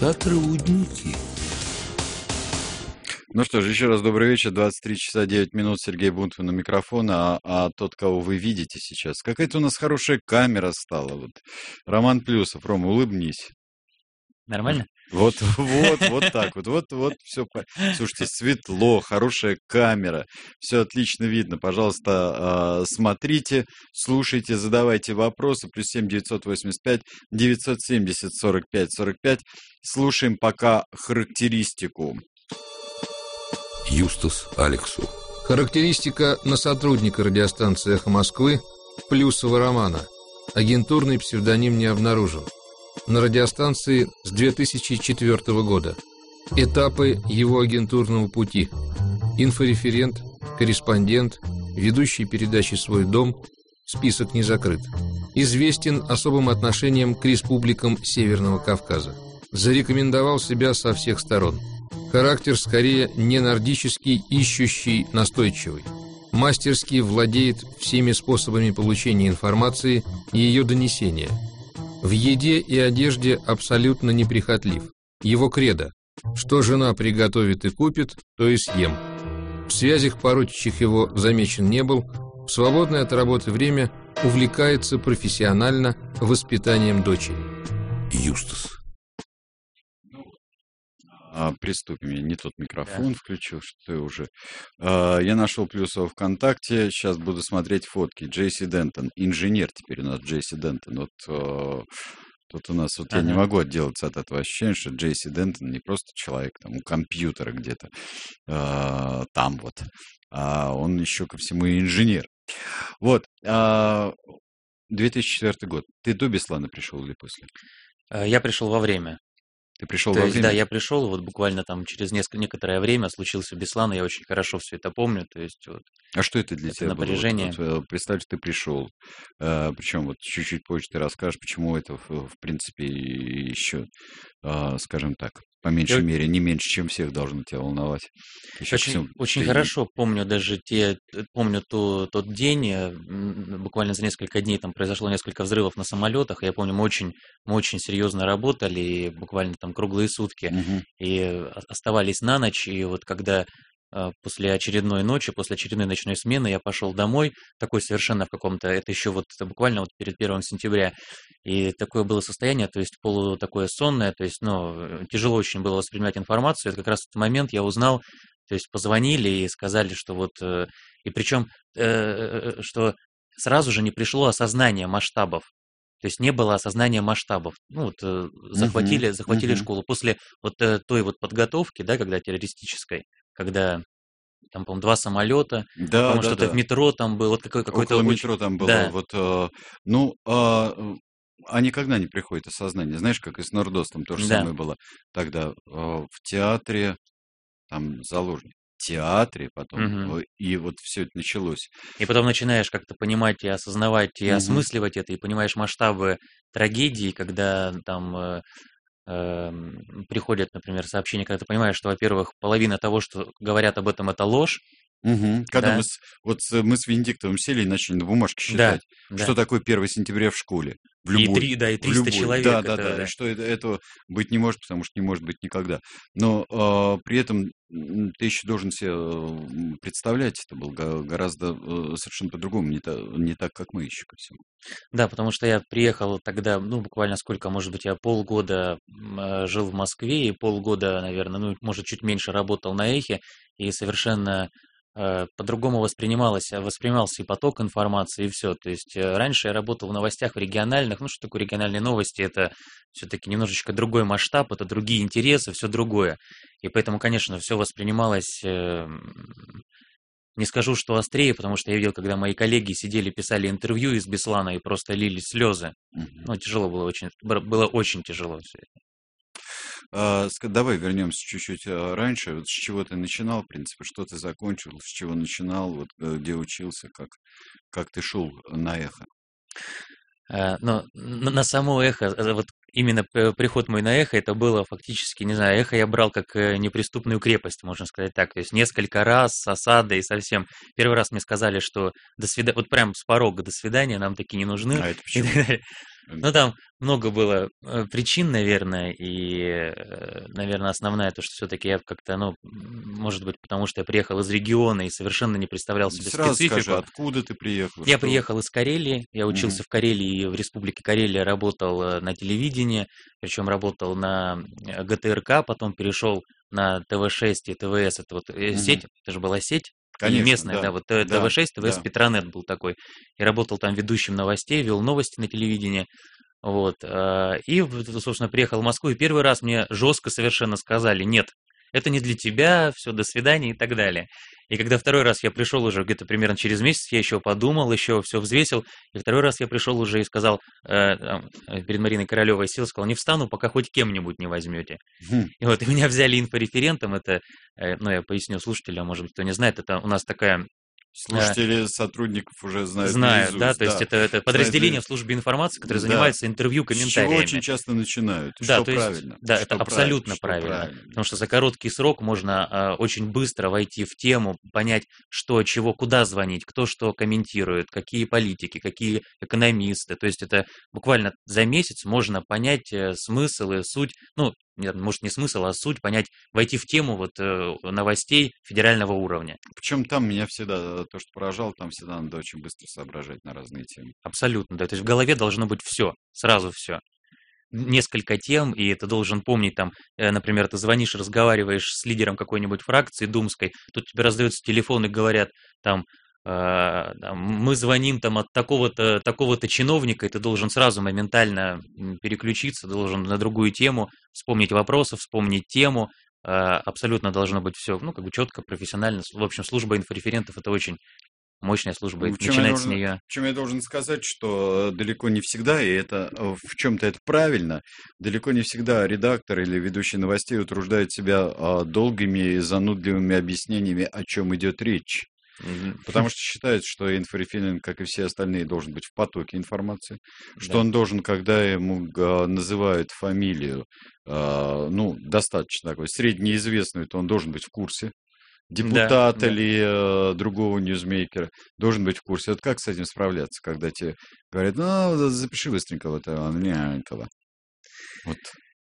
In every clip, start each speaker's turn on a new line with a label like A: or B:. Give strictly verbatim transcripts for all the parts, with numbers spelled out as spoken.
A: сотрудники.
B: Ну что ж, еще раз добрый вечер. двадцать три часа девять минут. Сергей Бунтман у микрофона. А, а тот, кого вы видите сейчас, какая-то у нас хорошая камера стала. Вот. Роман Плюсов. Рома, улыбнись.
C: Нормально?
B: Вот, вот, вот так вот, вот, вот, все. Слушайте, светло, хорошая камера, все отлично видно. Пожалуйста, смотрите, слушайте, задавайте вопросы. Плюс семь девятьсот восемьдесят пять девятьсот семьдесят сорок пять сорок пять. Слушаем пока характеристику.
A: Юстас Алексу.
D: Характеристика на сотрудника радиостанции «Эхо Москвы» Плюсова Романа. Агентурный псевдоним не обнаружен. На радиостанции с две тысячи четвёртого года. Этапы его агентурного пути. Инфореферент, корреспондент, ведущий передачи «Свой дом», список не закрыт. Известен особым отношением к республикам Северного Кавказа. Зарекомендовал себя со всех сторон. Характер скорее не нордический, ищущий, настойчивый. Мастерски владеет всеми способами получения информации и ее донесения. В еде и одежде абсолютно неприхотлив. Его кредо: что жена приготовит и купит, то и съем. В связях порочащих его замечен не был. В свободное от работы время увлекается профессионально воспитанием дочери.
A: Юстас.
B: А, приступим. Я не тот микрофон да. включил, что я уже. А, я нашел Плюсова ВКонтакте. Сейчас буду смотреть фотки. Джейси Дентон. Инженер теперь у нас Джейси Дентон. Вот а, тут у нас, вот ага. я не могу отделаться от этого ощущения, что Джейси Дентон не просто человек там у компьютера где-то а, там вот, а он еще ко всему и инженер. Вот. А, две тысячи четвёртый год. Ты до Беслана пришел или после?
C: Я пришел во время.
B: Ты пришел
C: То
B: во
C: есть,
B: время?
C: да, я пришел, вот буквально там через несколько, некоторое время случился Беслан, и я очень хорошо все это помню. То есть, вот,
B: а что это для
C: это
B: тебя
C: напряжение.
B: было? Вот, вот, представь, что ты пришел, а, причем вот чуть-чуть позже ты расскажешь, почему это, в, в принципе, еще, а, скажем так, по меньшей я... мере, не меньше, чем всех должно тебя волновать.
C: Очень, всем... очень ты... хорошо помню даже те, помню ту, тот день, буквально за несколько дней там произошло несколько взрывов на самолетах, и я помню, мы очень, мы очень серьезно работали, и буквально там круглые сутки, угу. и оставались на ночь, и вот когда после очередной ночи, после очередной ночной смены я пошел домой, такой совершенно в каком-то, это еще вот это буквально вот перед первым сентября, и такое было состояние, то есть полу такое сонное, то есть, ну, тяжело очень было воспринимать информацию, это как раз в этот момент я узнал, то есть позвонили и сказали, что вот, и причем, что сразу же не пришло осознание масштабов. То есть не было осознания масштабов. Ну, вот захватили, uh-huh. захватили uh-huh. школу. После вот той вот подготовки, да, когда террористической, когда там, по-моему, два самолета,
B: да,
C: по-моему,
B: да,
C: что-то
B: да.
C: в метро там было, вот какой- какой-то...
B: Около
C: очень...
B: метро там было.
C: Да.
B: Вот, э, ну, э, а никогда не приходит осознание. Знаешь, как и с Нордостом то же
C: да.
B: самое было тогда э, в театре, там, заложник. В театре потом,
C: угу.
B: и вот все это началось.
C: И потом начинаешь как-то понимать и осознавать, и угу. осмысливать это, и понимаешь масштабы трагедии, когда там э, э, приходят, например, сообщения, когда ты понимаешь, что, во-первых, половина того, что говорят об этом, это ложь.
B: Угу. Когда
C: да.
B: мы, с, вот мы с Венедиктовым сели и начали на бумажке считать,
C: да,
B: что
C: да.
B: такое первое сентября в школе. В любой,
C: и три, да, и триста человек.
B: Да, да,
C: это,
B: да,
C: да.
B: что это, этого быть не может, потому что не может быть никогда. Но э, при этом ты еще должен себе представлять, это было гораздо э, совершенно по-другому, не, та, не так, как мы еще ко всему.
C: Да, потому что я приехал тогда, ну, буквально сколько, может быть, я полгода э, жил в Москве, и полгода, наверное, ну, может, чуть меньше работал на Эхе, и совершенно... по-другому воспринималось, воспринимался и поток информации, и все. То есть раньше я работал в новостях в региональных, ну что такое региональные новости, это все-таки немножечко другой масштаб, это другие интересы, все другое. И поэтому, конечно, все воспринималось, не скажу, что острее, потому что я видел, когда мои коллеги сидели, писали интервью из Беслана и просто лили слезы. Ну, тяжело было очень, было очень тяжело все это.
B: Давай вернемся чуть-чуть раньше. Вот с чего ты начинал, в принципе, что ты закончил, с чего начинал, вот, где учился, как, как ты шел на Эхо?
C: Ну, на само Эхо, вот именно приход мой на Эхо, это было фактически, не знаю, Эхо я брал как неприступную крепость, можно сказать так. То есть несколько раз с осадой совсем. Первый раз мне сказали, что до свидания, вот прям с порога до свидания, нам такие не нужны.
B: А это почему?
C: Ну, там, много было э, причин, наверное, и, э, наверное, основная то, что все-таки я как-то, ну, может быть, потому что я приехал из региона и совершенно не представлял себе
B: Сразу
C: специфику.
B: скажи, откуда ты приехал?
C: Я
B: что-
C: приехал из Карелии, я учился
B: Мгм.
C: в Карелии, и в Республике Карелия работал э, на телевидении, причем работал на э, гэ тэ эр ка, потом перешел на тэ вэ шесть и тэ вэ эс, это вот э,
B: Мгм.
C: сеть, это же была сеть, и
B: Конечно,
C: местная,
B: да.
C: да, вот тэ вэ шесть, тэ вэ эс
B: да.
C: Петронет был такой. И работал там ведущим новостей, вел новости на телевидении. Вот. э, И, вот, собственно, приехал в Москву, и первый раз мне жестко совершенно сказали: нет, это не для тебя, все, до свидания и так далее. И когда второй раз я пришел уже где-то примерно через месяц, я еще подумал, еще все взвесил, и второй раз я пришел уже и сказал, э, там, э, перед Мариной Королевой сел, сказал: не встану, пока хоть кем-нибудь не возьмете.
B: Хм.
C: И вот и меня взяли инфореферентом, это, э, ну, я поясню слушателям, может быть, кто не знает, это у нас такая...
B: Слушатели сотрудников уже знают
C: Знаю, да,
B: наизусть,
C: то есть это, это подразделение в службе информации, которое
B: Да.
C: занимается интервью,
B: С чего
C: комментариями.
B: очень часто начинают.
C: Да,
B: что
C: то есть,
B: правильно.
C: да,
B: что
C: это
B: правильно,
C: абсолютно
B: что
C: правильно, потому что за короткий срок можно а, очень быстро войти в тему, понять, что, чего, куда звонить, кто что комментирует, какие политики, какие экономисты. То есть это буквально за месяц можно понять э, смысл и суть, ну, нет, может, не смысл, а суть, понять, войти в тему вот э, новостей федерального уровня.
B: Причем там меня всегда, то, что поражало, там всегда надо очень быстро соображать на разные темы.
C: Абсолютно, да. То есть в голове должно быть все, сразу все. Несколько тем, и ты должен помнить, там, э, например, ты звонишь, разговариваешь с лидером какой-нибудь фракции думской, тут тебе раздается телефон и говорят, там, э, там, мы звоним там от такого-то, такого-то чиновника, и ты должен сразу моментально м, переключиться, должен на другую тему, вспомнить вопросы, вспомнить тему, э, абсолютно должно быть все, ну, как бы четко, профессионально. В общем, служба инфореферентов — это очень мощная служба, и
B: Ну, в чем я
C: начинать с
B: должен-
C: нее.
B: Причем я должен сказать, что э, далеко не всегда, и это э, в чем-то это правильно, далеко не всегда редактор или ведущий новостей утруждает себя а, долгими и занудливыми объяснениями, о чем идет речь.
C: М,
B: Потому что считается, что инфореферент, как и все остальные, должен быть в потоке информации, что
C: Да.
B: он должен, когда ему а, называют фамилию, а, ну, достаточно такой среднеизвестную, то он должен быть в курсе. Депутат
C: да.
B: или э, другого ньюзмейкера должен быть в курсе. Вот как с этим справляться, когда тебе говорят: ну, запиши быстренько вот этого Англианкова. Вот.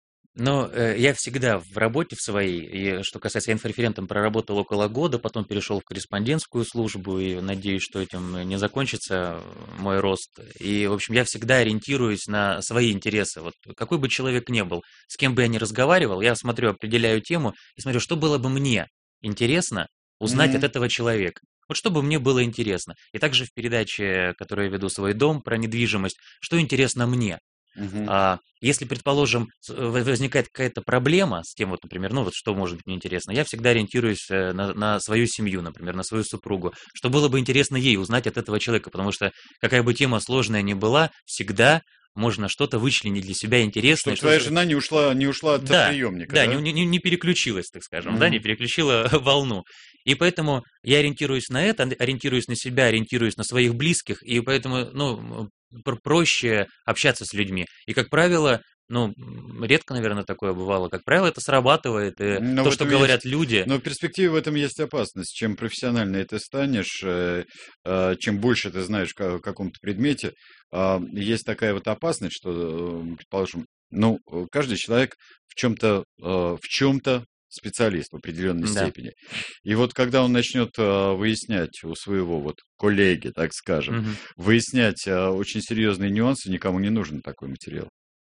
C: Но э, я всегда в работе в своей, и что касается, я инфореферентом проработал около года, потом перешел в корреспондентскую службу, и надеюсь, что этим не закончится мой рост. И, в общем, я всегда ориентируюсь на свои интересы. Вот какой бы человек ни был, с кем бы я ни разговаривал, я смотрю, определяю тему и смотрю, что было бы мне интересно узнать
B: Мгм.
C: от этого человека. Вот что бы мне было интересно. И также в передаче, которую я веду «Свой дом», про недвижимость, что интересно мне.
B: Мгм.
C: А если, предположим, с- в- возникает какая-то проблема с тем, вот, например, ну вот что может быть мне интересно, я всегда ориентируюсь э, на, на свою семью, например, на свою супругу, что было бы интересно ей узнать от этого человека, потому что какая бы тема сложная ни была, всегда можно что-то вычленить для себя интересное.
B: Чтобы
C: что-
B: твоя жена не ушла, не ушла от
C: Да,
B: приемника,
C: да,
B: да?
C: Не, не- не переключилась, так скажем, да,
B: Мгм.
C: не переключила волну. И поэтому я ориентируюсь на это, ориентируюсь на себя, ориентируюсь на своих близких, и поэтому, ну, пр- проще общаться с людьми. И, как правило, ну, м, редко, наверное, такое бывало. Как правило, это срабатывает, и
B: Но
C: то,
B: в
C: что
B: этом
C: говорят люди.
B: Но в перспективе в этом есть опасность. Чем профессиональнее ты станешь, э, э, чем больше ты знаешь о каком-то предмете, а, есть такая вот опасность, что, э, предположим, ну, э, каждый человек в чем-то, э, в чем-то специалист в определенной
C: Да.
B: степени. И вот когда он начнет э, выяснять у своего вот коллеги, так скажем,
C: Мгм.
B: выяснять э, очень серьезные нюансы, никому не нужен такой материал.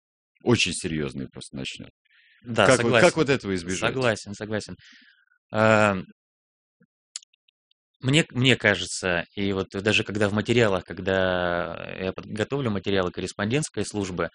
B: Очень серьезный просто начнет.
C: Да,
B: как, вот,
C: согласен.
B: как вот этого избежать?
C: Согласен, согласен. А, Мне, мне кажется, и вот даже когда в материалах, когда я подготовлю материалы корреспондентской службы,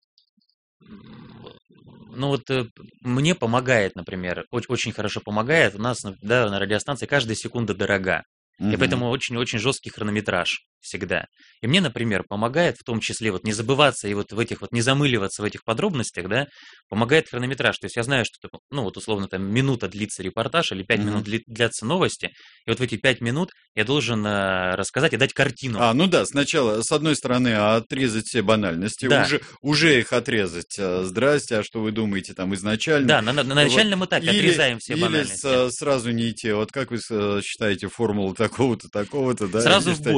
C: м, ну вот э, мне помогает, например, оч- очень хорошо помогает, у нас, да, на радиостанции каждая секунда дорога, и
B: Мгм.
C: поэтому очень-очень жесткий хронометраж всегда. И мне, например, помогает в том числе вот не забываться и вот в этих вот не замыливаться в этих подробностях, да, помогает хронометраж. То есть я знаю, что, ну вот условно там минута длится репортаж или пять
B: Мгм.
C: минут дли- длятся новости, и вот в эти пять минут я должен э, рассказать и дать картину.
B: А, ну да, сначала, с одной стороны, отрезать все банальности,
C: Да.
B: уже, уже их отрезать. э, Здрасте, а что вы думаете там изначально?
C: Да, на, на- на
B: Вот.
C: начальном этапе
B: Или,
C: отрезаем все
B: или
C: банальности.
B: с- сразу не идти. Вот как вы э, считаете формулу такого-то, такого-то, да?
C: Сразу
B: или
C: в
B: что-
C: бой, сразу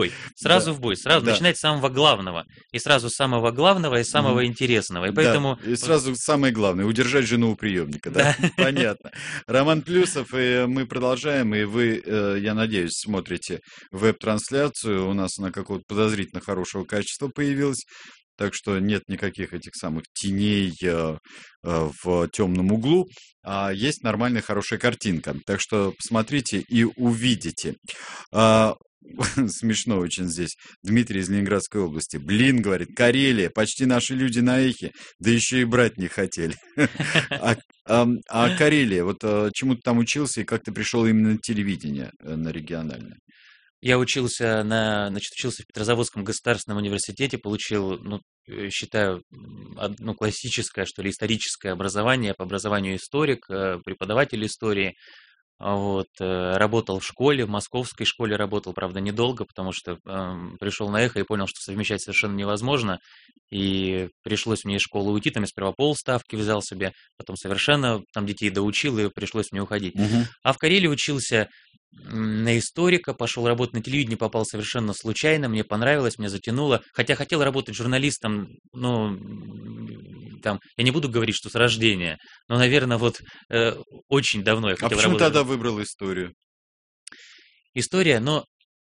C: сразу в бой, сразу
B: Да.
C: начинать с самого главного. И сразу с самого главного и самого
B: Мгм.
C: интересного. И
B: Да,
C: поэтому...
B: и сразу самое главное, удержать жену у приемника, да?
C: Да.
B: Понятно. Роман Плюсов, и мы продолжаем, и вы, э, я надеюсь, смотрите веб-трансляцию, у нас она какого-то подозрительно хорошего качества появилась, так что нет никаких этих самых теней э, э, в темном углу, а есть нормальная хорошая картинка, так что посмотрите и увидите. А, Смешно очень здесь. Дмитрий из Ленинградской области. Блин, говорит, Карелия, почти наши люди на эхе, да еще и брать не хотели. А, а, а Карелия, вот а, чему ты там учился и как ты пришел именно на телевидение, э, на региональное?
C: Я учился на, значит, учился в Петрозаводском государственном университете, получил, ну, э, считаю, м, од- ну, классическое, что ли, историческое образование, по образованию историк, э, преподаватель истории. А Вот, э, работал в школе, в московской школе работал, правда, недолго, потому что эм, пришел на эхо и понял, что совмещать совершенно невозможно, и пришлось мне из школы уйти, там я сперва полставки взял себе, потом совершенно там детей доучил, и пришлось мне уходить.
B: Мгм.
C: А в Карелии учился м, на историка, пошел работать на телевидении, попал совершенно случайно, мне понравилось, мне затянуло, хотя хотел работать журналистом, ну, м, там, я не буду говорить, что с рождения, но, наверное, вот э, очень давно я
B: А
C: хотел
B: почему
C: работать.
B: тогда выбрал историю?
C: История, но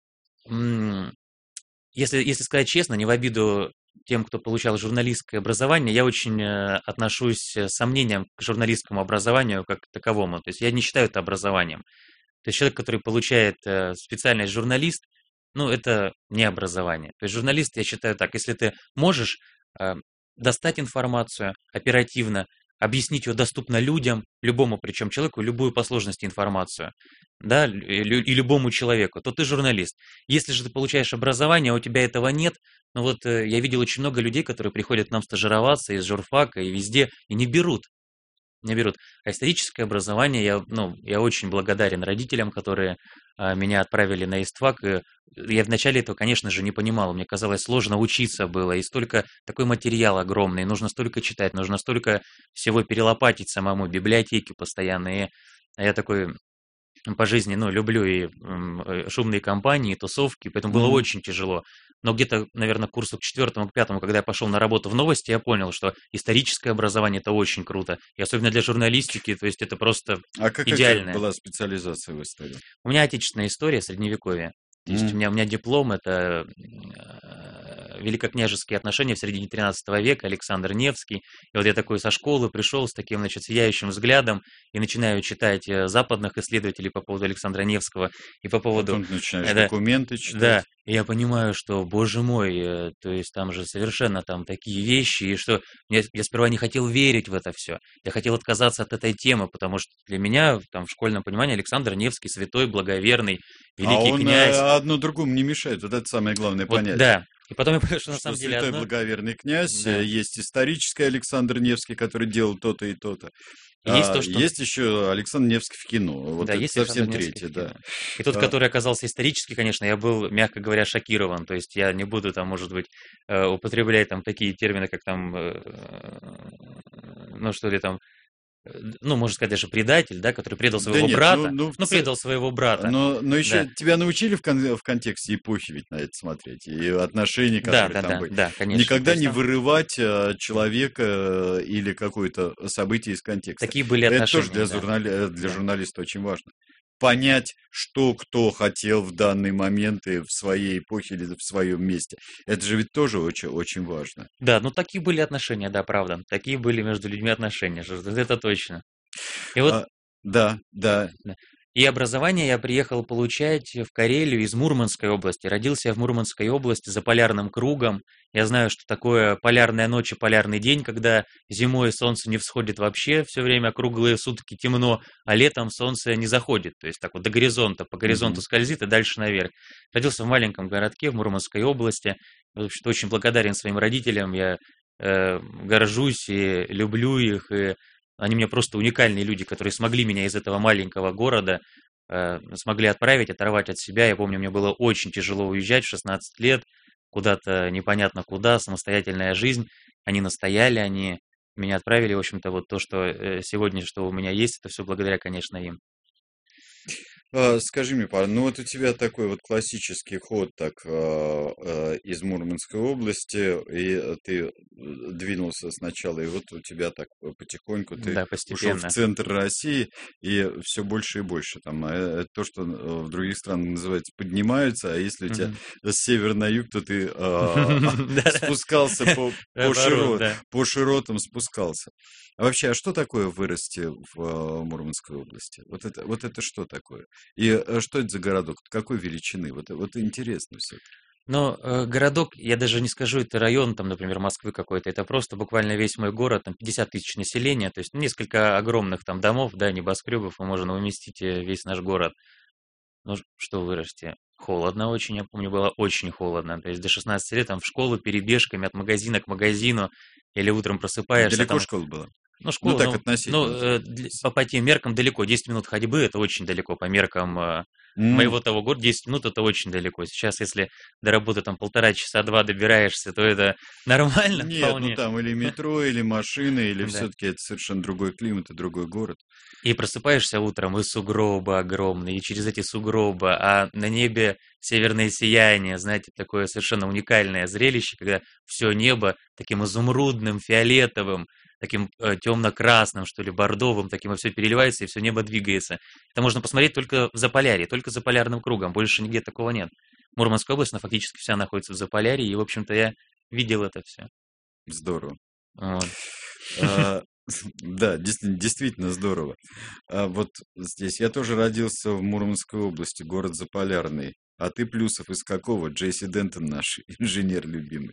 C: м, если, если сказать честно, не в обиду тем, кто получал журналистское образование, я очень э, отношусь с сомнением к журналистскому образованию как к таковому. То есть я не считаю это образованием. То есть человек, который получает э, специальность журналист, ну, это не образование. То есть журналист, я считаю так, если ты можешь э, достать информацию оперативно, объяснить ее доступно людям, любому причем человеку, любую по сложности информацию, да, лю- и, лю- и любому человеку, то ты журналист. Если же ты получаешь образование, а у тебя этого нет, ну вот э, я видел очень много людей, которые приходят к нам стажироваться из журфака и везде, и не берут. Не берут. А историческое образование, я, ну, я очень благодарен родителям, которые а, меня отправили на ИСТФАК. И я вначале этого, конечно же, не понимал. Мне казалось, сложно учиться было. И столько, такой материал огромный. Нужно столько читать, нужно столько всего перелопатить самому, библиотеки постоянные. А я такой по жизни, ну, люблю и м, э, шумные компании, и тусовки, поэтому было
B: Мгм.
C: очень тяжело. Но где-то, наверное, к курсу к четвертому, к пятому, когда я пошел на работу в новости, я понял, что историческое образование это очень круто. И особенно для журналистики, то есть это просто
B: А какая
C: идеальное.
B: была специализация в истории?
C: У меня отечественная история, средневековье. То есть у
B: М.
C: меня, у меня диплом это э, великокняжеские отношения в середине тринадцатого века, Александр Невский. И вот я такой со школы пришел с таким, значит, сияющим взглядом и начинаю читать э, западных исследователей по поводу Александра Невского и по поводу...
B: Потом ты начинаешь
C: э, да,
B: документы
C: да,
B: читать.
C: и я понимаю, что, боже мой, э, то есть там же совершенно там такие вещи, и что я, я сперва не хотел верить в это все. Я хотел отказаться от этой темы, потому что для меня там в школьном понимании Александр Невский святой, благоверный,
B: А
C: великий
B: он
C: князь.
B: э, одно другому не мешает. Вот это самое главное
C: Вот,
B: понять.
C: да. И потом я понял, что на
B: Что
C: самом деле
B: святой
C: одно...
B: благоверный князь,
C: Да.
B: э, есть исторический Александр Невский, который делал то-то и то-то.
C: И есть
B: А
C: то, что...
B: есть еще Александр Невский в кино. Вот
C: Да,
B: это
C: есть
B: совсем
C: Александр Невский
B: третье,
C: в
B: да.
C: кино. И тот,
B: А,
C: который оказался исторически, конечно, я был, мягко говоря, шокирован. То есть я не буду там, может быть, э, употреблять там такие термины, как там, э, ну что ли там, э, ну, можно сказать, даже предатель, да, который предал
B: Да
C: своего
B: нет, ну,
C: брата,
B: ну, в
C: ну,
B: ц-
C: предал своего брата,
B: но, но еще
C: да.
B: тебя научили в, кон- в контексте эпохи ведь на это смотреть, и отношения,
C: Да,
B: которые
C: да,
B: там
C: да,
B: были.
C: да, конечно. То
B: Никогда
C: есть
B: не
C: там
B: вырывать э, человека э, или какое-то событие из контекста.
C: такие были
B: Это тоже
C: отношения,
B: для,
C: да,
B: журнали- э, для
C: да.
B: журналиста очень важно. Понять, что кто хотел в данный момент и в своей эпохе или в своем месте. Это же ведь тоже очень, очень важно.
C: Да, ну такие были отношения, да, правда. Такие были между людьми отношения, что это точно. И вот
B: А, да, да.
C: да. И образование я приехал получать в Карелию из Мурманской области. Родился я в Мурманской области за полярным кругом. Я знаю, что такое полярная ночь и полярный день, когда зимой солнце не всходит вообще, все время круглые сутки темно, а летом солнце не заходит. То есть так вот до горизонта, по горизонту
B: Мгм.
C: скользит и дальше наверх. Родился в маленьком городке в Мурманской области. В общем-то, очень благодарен своим родителям. Я э, горжусь и люблю их, и они мне просто уникальные люди, которые смогли меня из этого маленького города, э, смогли отправить, оторвать от себя. Я помню, мне было очень тяжело уезжать в шестнадцать лет, куда-то непонятно куда, самостоятельная жизнь. Они настояли, они меня отправили. В общем-то, вот то, что э, сегодня, что у меня есть, это все благодаря, конечно, им.
B: А, скажи мне, пар, ну вот у тебя такой вот классический ход так а, а, из Мурманской области, и э, ты э, двинулся сначала, и вот у тебя так э, потихоньку ты
C: Да,
B: ушел в
C: постепенно.
B: центр России, и все больше и больше там. А, э, то, что э, в других странах называется поднимаются, а если у тебя
C: Мгм.
B: с севера на юг, то ты а,
C: Да-да.
B: спускался по, по,
C: Наоборот,
B: широ-
C: да.
B: по широтам спускался. А вообще, а что такое вырасти в а, Мурманской области? Вот это, вот это что такое? И э, что это за городок? Какой величины? Вот, вот интересно все.
C: Но э, городок, я даже не скажу, это район, там, например, Москвы какой-то, это просто буквально весь мой город, там пятьдесят тысяч населения, то есть несколько огромных там домов, да, небоскребов, и можно уместить э, весь наш город. Ну, ш- что вырасти? Холодно очень, я помню, было очень холодно. То есть до шестнадцати лет там в школу перебежками от магазина к магазину, или утром просыпаешься,
B: Далеко
C: там,
B: школа была?
C: ну,
B: Ну,
C: школа,
B: так
C: ну, ну
B: относительно.
C: э, для- по, по тем меркам далеко, десять минут ходьбы, это очень далеко, по меркам э,
B: М,
C: моего того года, десять минут это очень далеко. Сейчас, если до работы там полтора часа, два добираешься, то это нормально
B: Нет, ну
C: вполне.
B: там или метро, или машина, или
C: Да.
B: все-таки это совершенно другой климат и другой город.
C: И просыпаешься утром, и сугробы огромные, и через эти сугробы, а на небе северное сияние, знаете, такое совершенно уникальное зрелище, когда все небо таким изумрудным, фиолетовым, таким э, темно-красным, что ли, бордовым, таким все переливается, и все небо двигается. Это можно посмотреть только в Заполярье, только за полярным кругом, больше нигде такого нет. Мурманская область, она фактически вся находится в Заполярье, и, в общем-то, я видел это все.
B: Здорово.
C: Вот.
B: А, Да, действительно, действительно здорово. А вот здесь я тоже родился в Мурманской области, город Заполярный. А ты, Плюсов, из какого? Джейси Дентон наш инженер любимый.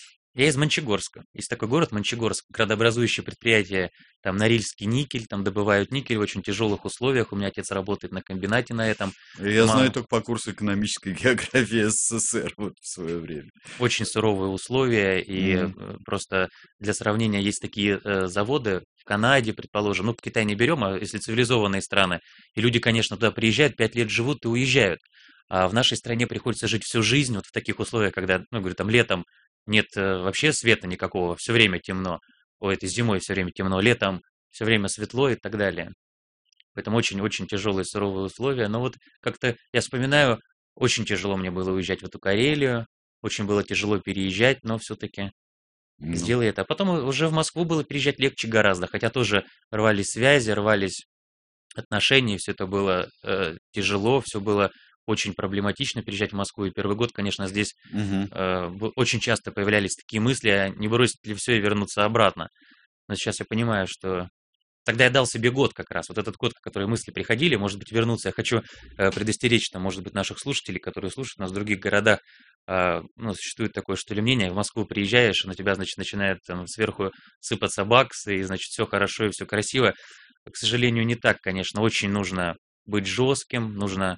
C: Я из Мончегорска. Есть такой город Мончегорск, градообразующее предприятие, там Норильский никель, там добывают никель в очень тяжелых условиях. У меня отец работает на комбинате на этом.
B: Я знаю
C: Мама.
B: только по курсу экономической географии СССР вот в свое время.
C: Очень суровые условия, и
B: М,
C: э, просто для сравнения есть такие э, заводы в Канаде, предположим, ну, Китай не берем, а если цивилизованные страны, и люди, конечно, туда приезжают, пять лет живут и уезжают. А в нашей стране приходится жить всю жизнь вот в таких условиях, когда, ну, говорю, там летом нет э, вообще света никакого, все время темно. Ой, это зимой все время темно, летом все время светло и так далее. Поэтому очень-очень тяжелые суровые условия. Но вот как-то я вспоминаю, очень тяжело мне было уезжать в эту Карелию, очень было тяжело переезжать, но все-таки
B: ну,
C: сделай это. А потом уже в Москву было переезжать легче гораздо, хотя тоже рвались связи, рвались отношения, все это было э, тяжело, все было очень проблематично переезжать в Москву. И первый год, конечно, здесь
B: мгм.
C: э, б- очень часто появлялись такие мысли, а не бросить ли все и вернуться обратно. Но сейчас я понимаю, что тогда я дал себе год как раз, вот этот год, который мысли приходили, может быть, вернуться. Я хочу э, предостеречь, там, может быть, наших слушателей, которые слушают нас в других городах. А, ну, существует такое, что ли, мнение, в Москву приезжаешь, и на тебя, значит, начинает там, сверху сыпаться баксы, и, значит, все хорошо и все красиво. К сожалению, не так, конечно. Очень нужно быть жестким, нужно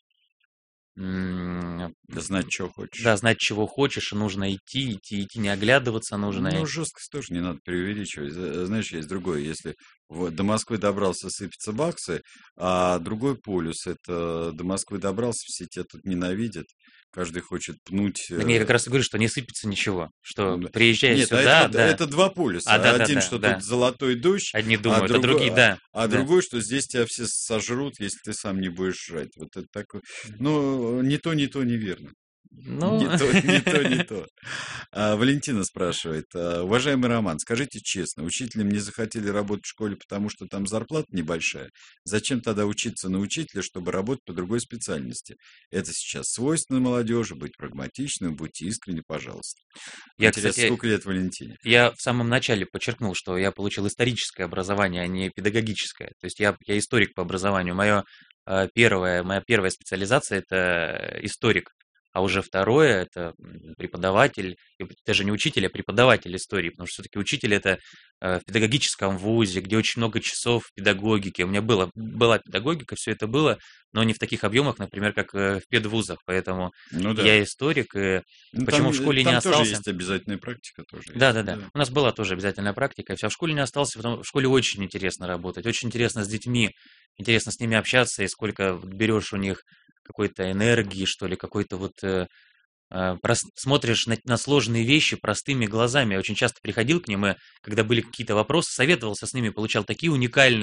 C: м,
B: Знать, что хочешь.
C: да, знать, чего хочешь, и нужно идти, идти, идти, не оглядываться нужно.
B: Ну,
C: и-
B: жесткость тоже не надо преувеличивать. З- Знаешь, есть другое. Если вот до Москвы добрался, сыпятся баксы, а другой полюс — это до Москвы добрался, все тебя тут ненавидят, каждый хочет пнуть.
C: Так я как
B: э,
C: раз и говорю, что не сыпется ничего, что
B: м,
C: приезжая
B: Нет, а
C: сюда,
B: это,
C: да,
B: это два полюса.
C: а, да, да,
B: Один,
C: да,
B: что
C: да,
B: тут золотой дождь,
C: одни
B: а,
C: думают, а
B: другой,
C: другие,
B: а,
C: да,
B: а
C: да.
B: другой, что здесь тебя все сожрут, если ты сам не будешь жрать. Вот это такое. Ну, ни то, ни то неверно.
C: Ну,
B: Не то, не то, не то. А, Валентина спрашивает. а, Уважаемый Роман, скажите честно, учителям не захотели работать в школе, потому что там зарплата небольшая? Зачем тогда учиться на учителя, чтобы работать по другой специальности? Это сейчас свойственно молодежи, быть прагматичным, будьте искренни, пожалуйста.
C: я,
B: Интересно,
C: кстати,
B: сколько лет Валентине?
C: я в самом начале подчеркнул, что я получил историческое образование, а не педагогическое. То есть я, я историк по образованию. Мое э, первое, моя первая специализация – это историк. А уже второе – это м, преподаватель, и даже не учитель, а преподаватель истории, потому что все-таки учитель – это э, в педагогическом вузе, где очень много часов педагогики. У меня было, была педагогика, все это было, но не в таких объемах, например, как э, в педвузах. Поэтому
B: Ну да.
C: я историк, и
B: Ну,
C: почему
B: там,
C: в
B: э,
C: школе не
B: там тоже
C: остался?
B: есть обязательная практика. Тоже
C: Да,
B: есть,
C: да, да. У нас была тоже обязательная практика, и все. В школе не остался, потому в школе очень интересно работать, очень интересно с детьми, интересно с ними общаться, и сколько вот берешь у них какой-то энергии, что ли, какой-то вот э, э, прос- смотришь на, на сложные вещи простыми глазами. Я очень часто приходил к ним, и когда были какие-то вопросы, советовался с ними, получал такие уникальные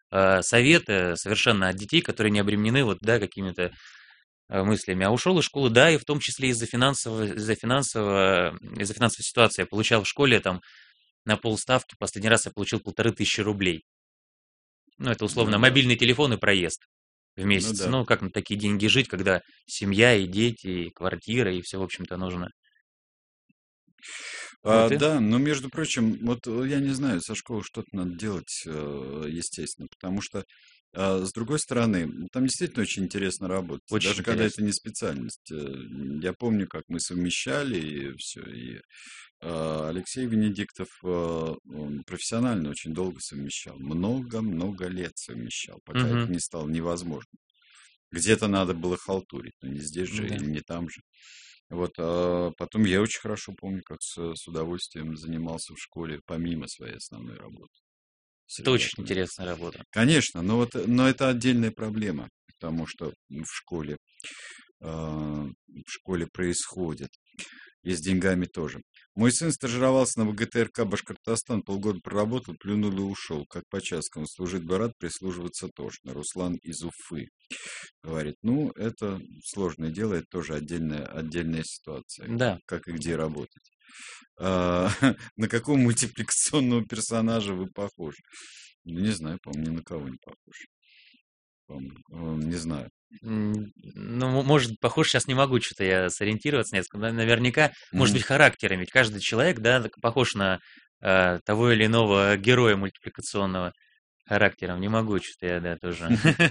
C: э, советы совершенно от детей, которые не обременены вот, да, какими-то э, мыслями. А ушел из школы, да, и в том числе из-за финансового, из-за финансового, из-за финансовой ситуации. Я получал в школе там на полставки, последний раз я получил полторы тысячи рублей. Ну, это условно
B: Ну да.
C: мобильный телефон и проезд в
B: Ну
C: месяц.
B: да.
C: Ну, как на такие деньги жить, когда семья и дети, и квартира, и все, в общем-то, нужно.
B: А,
C: Вот и...
B: да, но, между прочим, вот э, я не знаю, со школы что-то надо делать, э, естественно, потому что, а, с другой стороны, м, там действительно очень интересно работать,
C: Очень
B: даже когда это
C: интересно.
B: не специальность. Э, м, Я помню, как мы совмещали и все, и а, Алексей Венедиктов э, он профессионально очень долго совмещал, много-много лет совмещал, пока это
C: Мгм.
B: не стало невозможно. Где-то надо было халтурить, но не здесь же
C: Да.
B: или не там же. Вот, а потом я очень хорошо помню, как с, с удовольствием занимался в школе, помимо своей основной работы с
C: Это очень
B: ребятами.
C: интересная работа.
B: Конечно, но, вот, но это отдельная проблема, потому что в школе, а, в школе происходит. И с деньгами тоже. Мой сын стажировался на ВГТРК Башкортостан, полгода проработал, плюнул и ушел. Как по Чацкому, служить бы рад, прислуживаться тошно. Руслан из Уфы говорит, ну, это сложное дело, это тоже отдельная, отдельная ситуация,
C: Да.
B: как и где работать. А, на какого мультипликационного персонажа вы похожи? Ну, не знаю, по-моему, ни на кого не похож. По-моему, э, не знаю.
C: М, Ну, м- может, похож, сейчас не могу что-то я сориентироваться. Нет, на- наверняка, может
B: Мгм.
C: быть, характером. Ведь каждый человек, да, так похож на э, того или иного героя мультипликационного характером. Не могу что-то я, да, тоже.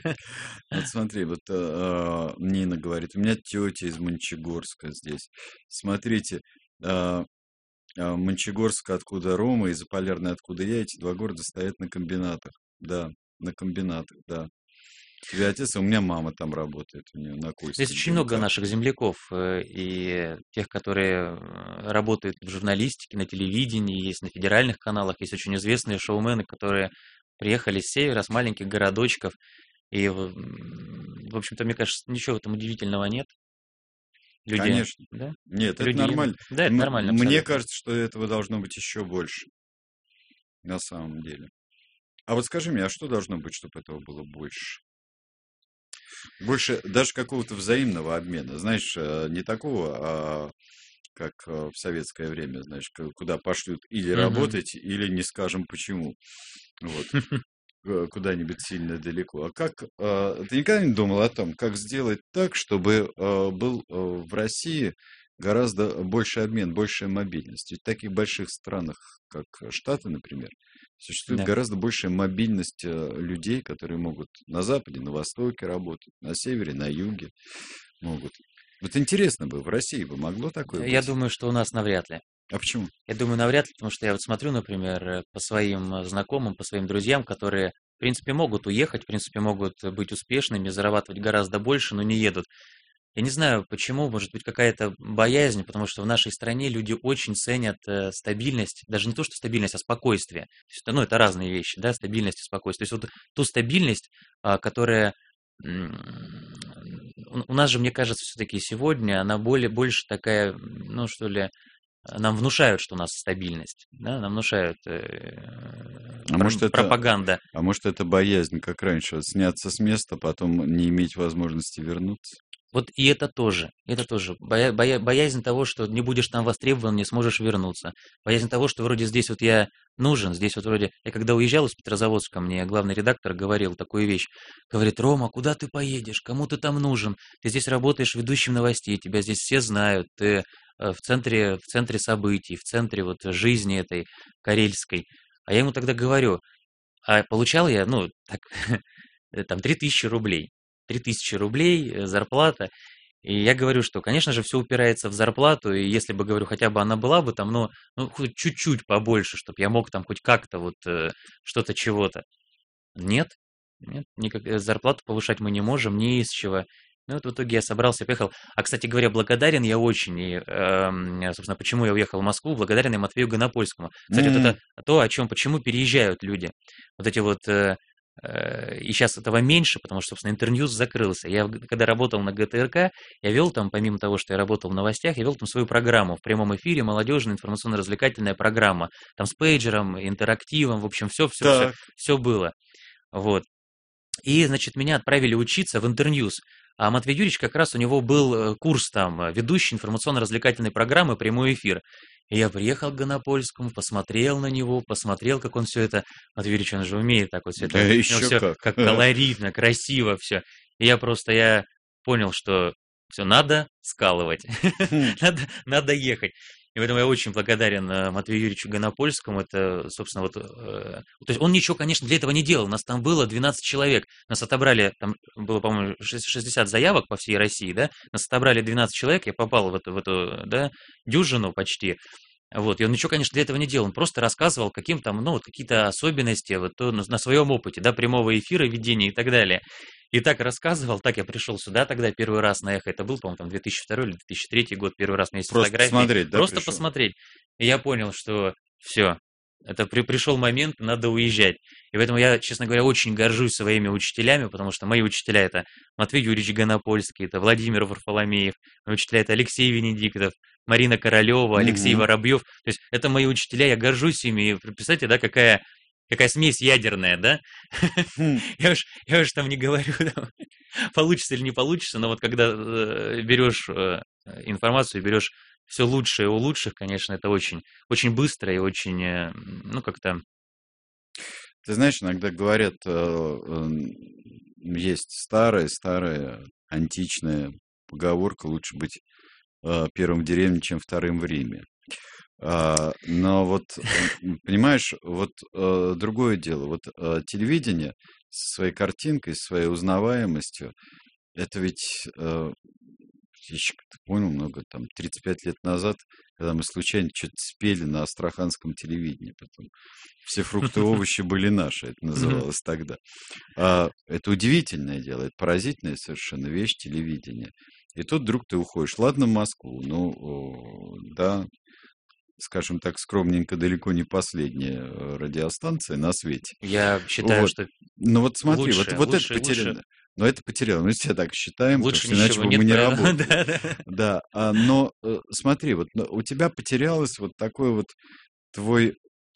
B: Вот смотри, вот э, а, Нина говорит, у меня тетя из Мончегорска здесь. Смотрите, а, а, Мончегорск, откуда Рома, и Заполярный, откуда я, эти два города стоят на комбинатах. Да, на комбинатах, да. У тебя отец, а у меня мама там работает, у нее на Кольской,
C: Здесь
B: где
C: очень много
B: вокзал.
C: наших земляков, э, и тех, которые э, работают в журналистике, на телевидении, есть на федеральных каналах, есть очень известные шоумены, которые приехали с севера, с маленьких городочков. И, в м, в общем-то, мне кажется, ничего в этом удивительного нет. Люди,
B: Конечно.
C: да,
B: Нет, это
C: люди едут.
B: нормально.
C: Да, это
B: М-
C: нормально
B: Мне
C: абсолютно.
B: кажется, что этого должно быть еще больше, на самом деле. А вот скажи мне, а что должно быть, чтобы этого было больше? Больше даже какого-то взаимного обмена. Знаешь, э, не такого, а как э, в советское время, знаешь, к- куда пошлют или
C: Мгм.
B: работать, или не скажем почему. Вот. э, Куда-нибудь сильно далеко. А как э, ты никогда не думал о том, как сделать так, чтобы э, был э, в России гораздо больше обмен, большая мобильность? Ведь в таких больших странах, как Штаты, например, существует
C: Да.
B: гораздо большая мобильность э, людей, которые могут на Западе, на Востоке работать, на Севере, на Юге могут. Вот интересно бы, в России бы могло такое
C: Я
B: быть?
C: думаю, что у нас навряд ли.
B: А почему?
C: Я думаю, навряд ли, потому что я вот смотрю, например, э, по своим э, знакомым, по своим друзьям, которые, в принципе, могут уехать, в принципе, могут э, быть успешными, зарабатывать гораздо больше, но не едут. Я не знаю, почему, может быть, какая-то боязнь, потому что в нашей стране люди очень ценят э, стабильность, даже не то, что стабильность, а спокойствие. То есть, это, ну, это разные вещи, да, стабильность и спокойствие. То есть вот ту стабильность, а, которая м, у у нас же, мне кажется, все-таки сегодня она более, больше такая, ну, что ли, э, нам внушают, что у нас стабильность, да, нам внушают э,
B: А
C: пр-
B: может это,
C: пропаганда.
B: а может это боязнь, как раньше, вот сняться с места, потом не иметь возможности вернуться?
C: Вот и это тоже, это тоже. Боя- боя- боязнь того, что не будешь там востребован, не сможешь вернуться. Боязнь того, что вроде здесь вот я нужен, здесь вот вроде... Я когда уезжал из Петрозаводска, мне главный редактор говорил такую вещь. Говорит, Рома, куда ты поедешь? Кому ты там нужен? Ты здесь работаешь ведущим новостей, тебя здесь все знают, ты э, в центре, в центре событий, в центре вот жизни этой карельской. А я ему тогда говорю, а получал я, ну, так, э, там, три тысячи рублей. три тысячи рублей э, зарплата. И я говорю, что, конечно же, все упирается в зарплату, и если бы, говорю, хотя бы она была бы там, ну, ну хоть чуть-чуть побольше, чтобы я мог там хоть как-то вот э, что-то чего-то. Нет, нет, никак, э, зарплату повышать мы не можем, не из чего. Ну вот в итоге я собрался, поехал. А, кстати говоря, благодарен я очень, и, эм, собственно, почему я уехал в Москву, благодарен я Матвею Гонопольскому. Кстати, вот
B: М,
C: это то, о чем, почему переезжают люди. Вот эти вот, э, э, и сейчас этого меньше, потому что, собственно, Интерньюз закрылся. Я, в- когда работал на ГТРК, я вел там, помимо того, что я работал в новостях, я вел там свою программу в прямом эфире, молодежная информационно-развлекательная программа. Там с пейджером, интерактивом, в общем, все, все, все,
B: Так,
C: все было. Вот. И, значит, меня отправили учиться в Интерньюз. А Матвей Юрьевич как раз у него был курс там, ведущий информационно-развлекательной программы «Прямой эфир». И я приехал к Гонопольскому, посмотрел на него, посмотрел, как он все это... Матвей Юрьевич, он же умеет так вот все это...
B: Да еще
C: все
B: как.
C: как колоритно, красиво все. И я просто, я понял, что все, надо скалывать, надо, надо ехать. И поэтому я очень благодарен э, Матвею Юрьевичу Гонопольскому. Это, собственно, вот... Э, то есть он ничего, конечно, для этого не делал. Нас там было двенадцать человек. Нас отобрали, там было, по-моему, шестьдесят заявок по всей России, да? Нас отобрали двенадцать человек, я попал в эту, в эту да, дюжину почти. Вот, и он ничего, конечно, для этого не делал. Он просто рассказывал каким там, ну, вот какие-то особенности вот, на, на своем опыте, да, прямого эфира, ведения и так далее. И так рассказывал, так я пришел сюда тогда первый раз на «Эхо». Это был, по-моему, там две тысячи второй или две тысячи третий год, первый раз у меня есть
B: Просто
C: фотографии.
B: посмотреть, да,
C: Просто
B: пришел?
C: посмотреть. И я понял, что все, это при, пришел момент, надо уезжать. И поэтому я, честно говоря, очень горжусь своими учителями, потому что мои учителя — это Матвей Юрьевич Гонопольский, это Владимир Варфоломеев, мои учителя — это Алексей Венедиктов, Марина Королева, Алексей
B: Мгм.
C: Воробьев. То есть это мои учителя, я горжусь ими. И представьте, да, какая, какая смесь ядерная, да?
B: Хм.
C: Я уж, я уж там не говорю, там, получится или не получится, но вот когда э, берешь э, информацию, берешь все лучшее у лучших, конечно, это очень, очень быстро и очень, э, ну, как-то...
B: Ты знаешь, иногда говорят, э, э, есть старая, старая, античная поговорка: лучше быть э, первым в деревне, чем вторым в Риме. А, но вот, э, понимаешь, вот э, другое дело. Вот э, телевидение со своей картинкой, со своей узнаваемостью, это ведь, э, я еще как-то понял много, там, тридцать пять лет назад, когда мы случайно что-то спели на астраханском телевидении, потом все фрукты и овощи были наши, это называлось тогда. А, это удивительное дело, это поразительная совершенно вещь телевидения. И тут вдруг ты уходишь. Ладно, в Москву, ну, о, да, скажем так, скромненько, далеко не последняя э, радиостанция на свете.
C: Я считаю,
B: Вот.
C: что
B: Ну вот смотри, вот,
C: лучше,
B: вот
C: лучше,
B: это потеряно.
C: лучше.
B: Но это потеряно. Мы все так считаем, потому
C: Лучше
B: что иначе
C: ничего
B: бы
C: нет,
B: мы не
C: поэтому-
B: работали.
C: да, да.
B: Да, а, но э, смотри, вот ну, у тебя потерялось вот такой вот твой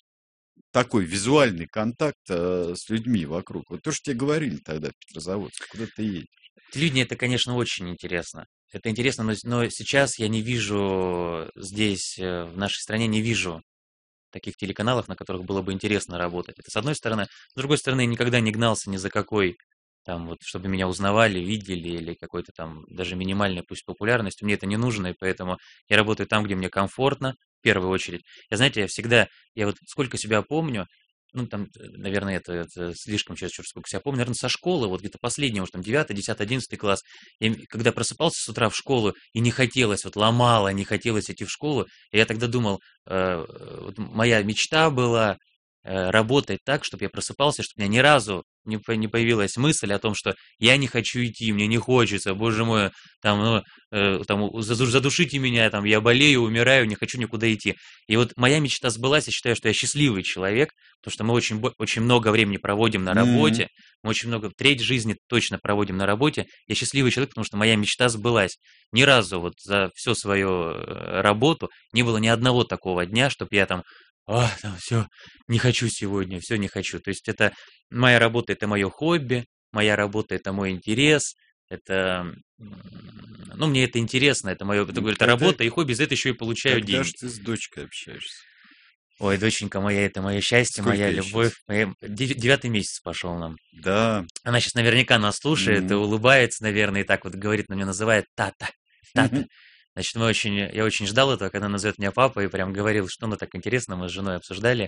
B: такой визуальный контакт э, с людьми вокруг. Вот то, что тебе говорили тогда в Петрозаводске, куда ты едешь.
C: Телевидение — это, конечно, очень интересно. Это интересно, но, но сейчас я не вижу здесь, э, в нашей стране, не вижу таких телеканалов, на которых было бы интересно работать. Это с одной стороны. С другой стороны, я никогда не гнался ни за какой, там, вот, чтобы меня узнавали, видели, или какой-то там даже минимальной, пусть популярностью. Мне это не нужно, и поэтому я работаю там, где мне комфортно, в первую очередь. Я, знаете, я всегда, я вот сколько себя помню, ну, там, э, наверное, это, это слишком сейчас, чё, сколько себя помню, наверное, со школы, вот где-то последний, уж там, девятый, десятый, одиннадцатый класс, я, когда просыпался с утра в школу, и не хотелось, вот ломало, не хотелось идти в школу, и я тогда думал, э, вот моя мечта была э, работать так, чтобы я просыпался, чтобы у меня ни разу не, по- не появилась мысль о том, что я не хочу идти, мне не хочется, боже мой, там, ну, э, там, у- заду- задушите меня, там, я болею, умираю, не хочу никуда идти. И вот моя мечта сбылась, я считаю, что я счастливый человек, потому что мы очень, бо- очень много времени проводим на
B: Мгм.
C: работе, мы очень много, треть жизни точно проводим на работе. Я счастливый человек, потому что моя мечта сбылась. Ни разу вот за всю свою э, работу не было ни одного такого дня, чтобы я там, а, там все, не хочу сегодня, все не хочу. То есть это моя работа, это мое хобби, моя работа, это мой интерес, это, м, ну, мне это интересно, это мое, это,
B: Ну,
C: говорю, это
B: когда-
C: работа и хобби, за это еще и получаю
B: Когда
C: деньги.
B: же ты с дочкой общаешься?
C: Ой, доченька моя, это мое счастье,
B: Сколько
C: моя
B: ей щас?
C: любовь. Моя- дев- Девятый месяц пошел нам.
B: Да.
C: Она сейчас наверняка нас слушает и
B: Мгм.
C: улыбается, наверное, и так вот говорит, на меня называет Тата. Тата.
B: Мгм.
C: Значит, мы очень, я очень ждал этого, когда она назовет меня папа, и прям говорил, что ну так интересно, мы с женой обсуждали.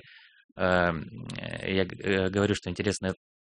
C: Эм, э, Я г- э, говорю, что интересно,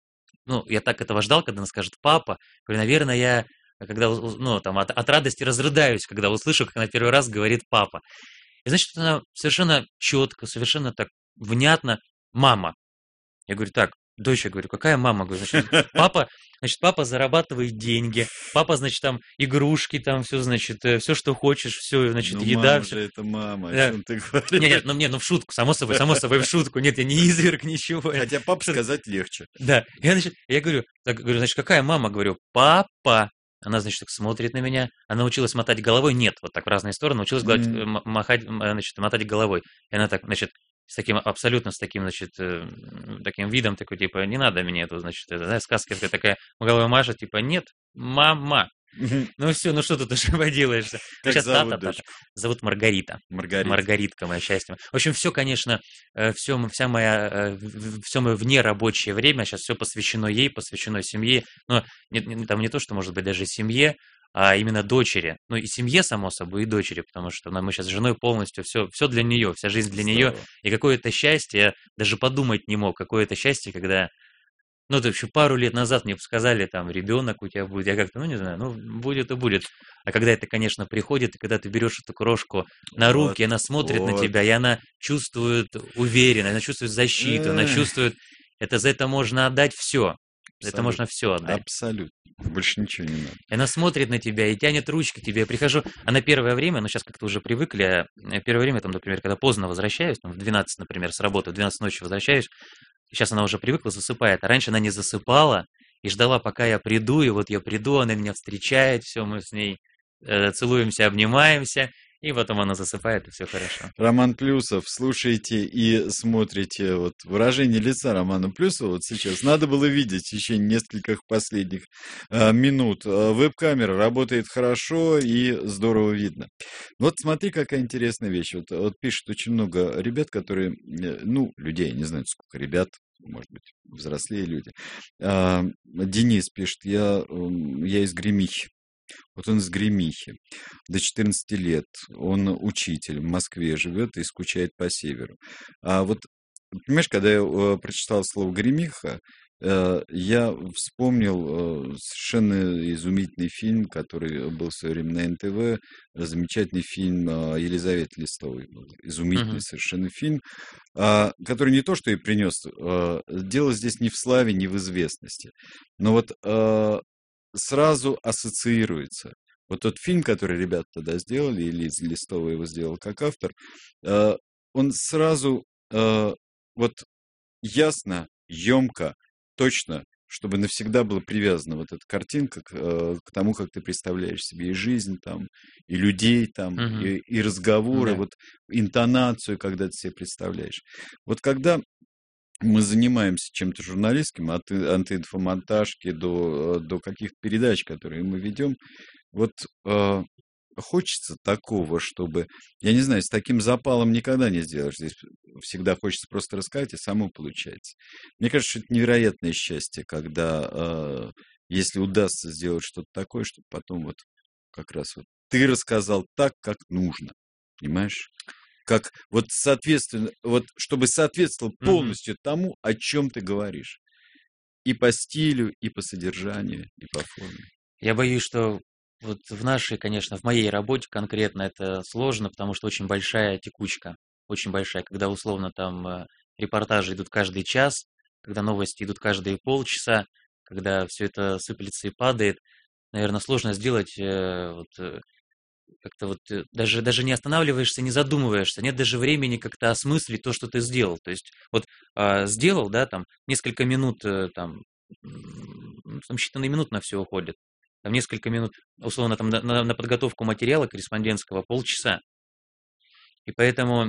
C: ну, я так этого ждал, когда она скажет папа. Говорю, наверное, я когда, у- у- ну, там, от, от радости разрыдаюсь, когда услышу, как она первый раз говорит папа. И значит, она совершенно четко, совершенно так внятно мама. Я говорю, так, дочь, я говорю, какая мама? Говорю, значит, папа, значит, папа зарабатывает деньги, папа, значит, там игрушки, там все, значит, все, что хочешь, все, значит,
B: Ну,
C: еда,
B: мама
C: все.
B: же это мама,
C: Да.
B: о чем ты говоришь?
C: Нет, нет, ну мне, ну в шутку, само собой, само собой в шутку. Нет, я не изверг, ничего.
B: Хотя пап сказать легче.
C: Да, я, значит, я говорю, так, говорю, значит, какая мама? Говорю, папа. Она, значит, так смотрит на меня. Она училась мотать головой. Нет, вот так в разные стороны. Училась гладить,
B: М.
C: м- махать, м, значит, мотать головой. И она так, значит, с таким, абсолютно с таким, значит, э, таким видом, такой, типа, не надо мне это, значит, это, знаешь, сказка такая, головой машет, типа, нет, мама. Ну все, ну что тут уже поделаешься?
B: Как
C: Сейчас
B: зовут
C: тата,
B: дочь?
C: тата. Зовут Маргарита.
B: Маргарита.
C: Маргаритка, моя счастье. В общем, все, конечно, все, вся моя, все мое внерабочее время, сейчас все посвящено ей, посвящено семье. Но не, не- там не то, что, может быть, даже семье, а именно дочери. Ну и семье, само собой, и дочери, потому что ну, мы сейчас с женой полностью, все, все для нее, вся жизнь для нее.
B: Здорово.
C: И какое-то счастье, я даже подумать не мог, какое-то счастье, когда ну, это еще пару лет назад мне бы сказали, там, ребенок у тебя будет. Я как-то, ну, не знаю, ну, будет и будет. А когда это, конечно, приходит, и когда ты берешь эту крошку на
B: Вот,
C: руки, она смотрит на
B: вот.
C: тебя, и она чувствует уверенность, она чувствует защиту, она
B: Эх.
C: чувствует, это за это можно отдать все. За это
B: Абсолютно.
C: можно все отдать.
B: Абсолютно. Больше ничего не надо.
C: И она смотрит на тебя и тянет ручки к тебе. Я прихожу, а на первое время, ну, сейчас как-то уже привыкли, а первое время, там, например, когда поздно возвращаюсь, там, в двенадцать, например, с работы, в двенадцать ночи возвращаюсь, сейчас она уже привыкла, засыпает. А раньше она не засыпала и ждала, пока я приду, и вот я приду, она меня встречает, все, мы с ней э, целуемся, обнимаемся, и потом она засыпает, и все хорошо.
B: Роман Плюсов, слушайте и смотрите вот выражение лица Романа Плюсова вот сейчас. Надо было видеть в течение нескольких последних а, минут. А, Веб-камера работает хорошо и здорово видно. Вот смотри, какая интересная вещь. Вот, вот пишет очень много ребят, которые, э, ну, людей, не знаю, сколько ребят, может быть, взрослее люди. А, Денис пишет, я, м, я из Гремихи. Вот он из Гремихи, до четырнадцати лет, он учитель, в Москве живет и скучает по северу. А вот, понимаешь, когда я э, прочитал слово «Гремиха», э, я вспомнил э, совершенно изумительный фильм, который был в свое время на эн тэ вэ, замечательный фильм э, Елизаветы Листовой, был изумительный
C: Мгм.
B: совершенно фильм, а, который не то, что и принес, э, дело здесь не в славе, не в известности, но вот э, сразу ассоциируется. Вот тот фильм, который ребята тогда сделали, и Лиз Листова его сделал как автор, э, он сразу э, вот ясно, емко, точно, чтобы навсегда была привязана вот эта картинка к, э, к тому, как ты представляешь себе и жизнь там, и людей там,
C: Мгм.
B: и, и разговоры,
C: Да.
B: вот интонацию, когда ты себе представляешь. Вот когда мы занимаемся чем-то журналистским, от, и- от инфомонтажки до, э, до каких-то передач, которые мы ведем, вот э, хочется такого, чтобы, я не знаю, с таким запалом никогда не сделаешь. Здесь всегда хочется просто рассказать, и само получается. Мне кажется, что это невероятное счастье, когда, э, если удастся сделать что-то такое, чтобы потом вот как раз вот ты рассказал так, как нужно, понимаешь? Как вот соответственно, вот чтобы соответствовал
C: Мгм.
B: полностью тому, о чем ты говоришь. И по стилю, и по содержанию, и по форме.
C: Я боюсь, что вот в нашей, конечно, в моей работе конкретно это сложно, потому что очень большая текучка, очень большая, когда условно там э, репортажи идут каждый час, когда новости идут каждые полчаса, когда все это сыплется и падает, наверное, сложно сделать э, вот, э, как-то вот э, даже, даже не останавливаешься, не задумываешься, нет даже времени как-то осмыслить то, что ты сделал. То есть вот а, сделал, да, там несколько минут, э, там, м, ну, там считанные минуты на все уходят. Там несколько минут, условно, там на, на- на подготовку материала корреспондентского полчаса. И поэтому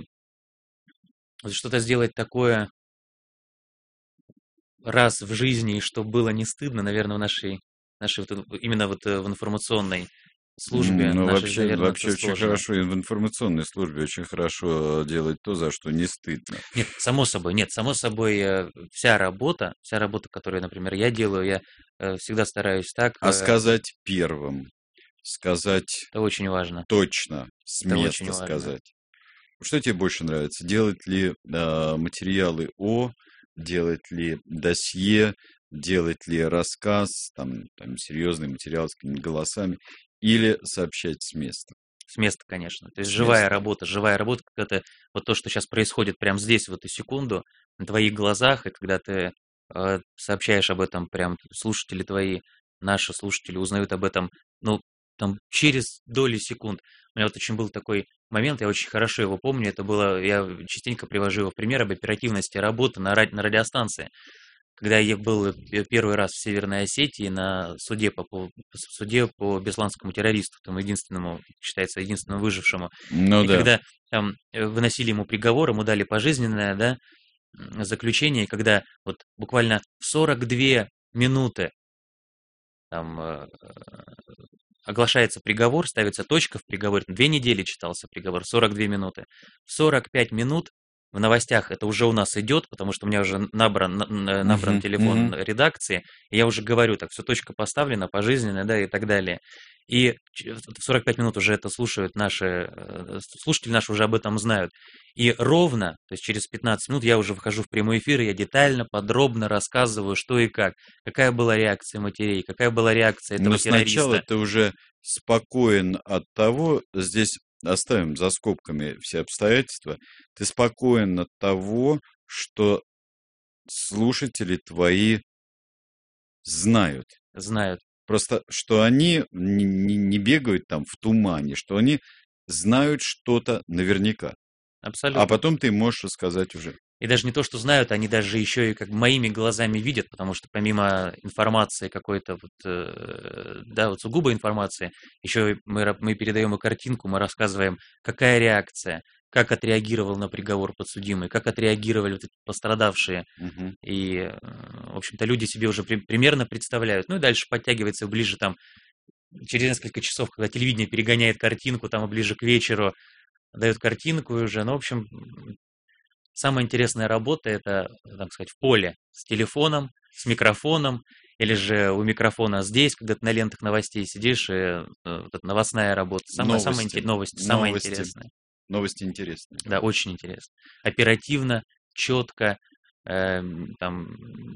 C: вот что-то сделать такое раз в жизни, и чтобы было не стыдно, наверное, в нашей, нашей вот, э, именно вот э, в информационной службе
B: М, Ну,
C: нашей,
B: вообще,
C: наверное,
B: вообще
C: это
B: очень
C: сложно.
B: хорошо, и в информационной службе очень хорошо э, делать то, за что не стыдно.
C: Нет, само собой, нет, само собой, э, вся работа, вся работа, которую, например, я делаю, я э, всегда стараюсь так,
B: А
C: э,
B: сказать первым, сказать
C: это очень важно,
B: точно, с
C: это очень
B: места
C: важно.
B: сказать. Что тебе больше нравится? Делать ли а, материалы о, делать ли досье, делать ли рассказ, там, там серьезный материал с какими-то голосами, или сообщать с места?
C: С места, конечно. То есть
B: С
C: живая
B: места.
C: работа, живая работа, когда ты, вот то, что сейчас происходит прямо здесь, в эту секунду, на твоих глазах, и когда ты э, сообщаешь об этом, прям слушатели твои, наши слушатели узнают об этом, ну, там, через доли секунд. У меня вот очень был такой момент, я очень хорошо его помню, это было, я частенько привожу его в пример об оперативности работы на, ради- на радиостанции. когда я был первый раз в Северной Осетии на суде по, по суде по бесланскому террористу, тому единственному, считается, единственному выжившему.
B: Ну
C: И
B: да.
C: когда там выносили ему приговор, ему дали пожизненное, да, заключение, и когда вот буквально в сорок две минуты там э, оглашается приговор, ставится точка в приговоре, две недели читался приговор, сорок две минуты. В сорок пять минут в новостях это уже у нас идет, потому что у меня уже набран, набран
B: Мгм,
C: телефон
B: мгм.
C: редакции, и я уже говорю, так, все, точка поставлена, пожизненная, да, и так далее. И ч- в сорок пять минут уже это слушают наши, э, слушатели наши уже об этом знают. И ровно, то есть через пятнадцать минут я уже выхожу в прямой эфир, и я детально, подробно рассказываю, что и как, какая была реакция матерей, какая была реакция этого
B: Но сначала
C: террориста.
B: ты уже спокоен от того, здесь оставим за скобками все обстоятельства, ты спокоен от того, что слушатели твои знают.
C: Знают.
B: Просто, что они не, не- не бегают там в тумане, что они знают что-то наверняка. А
C: Абсолютно.
B: потом ты можешь рассказать уже.
C: И даже не то, что знают, они даже еще и как бы моими глазами видят, потому что помимо информации какой-то, вот, э, да, вот сугубой информации, еще и мы, ра- мы передаем и картинку, мы рассказываем, какая реакция, как отреагировал на приговор подсудимый, как отреагировали вот эти пострадавшие.
B: Мгм.
C: И, э, в общем-то, люди себе уже при- примерно представляют. Ну и дальше подтягивается ближе там, через несколько часов, когда телевидение перегоняет картинку, там и ближе к вечеру дает картинку уже. Ну, в общем, м, самая интересная работа это, так сказать, в поле с телефоном, с микрофоном, или же у микрофона здесь, когда ты на лентах новостей сидишь, и э, вот эта новостная работа. Самая, самая
B: Новости.
C: инте- новость, самая
B: Новости.
C: интересная.
B: Новости интересные.
C: Да, очень интересно. Оперативно, четко, эм, там,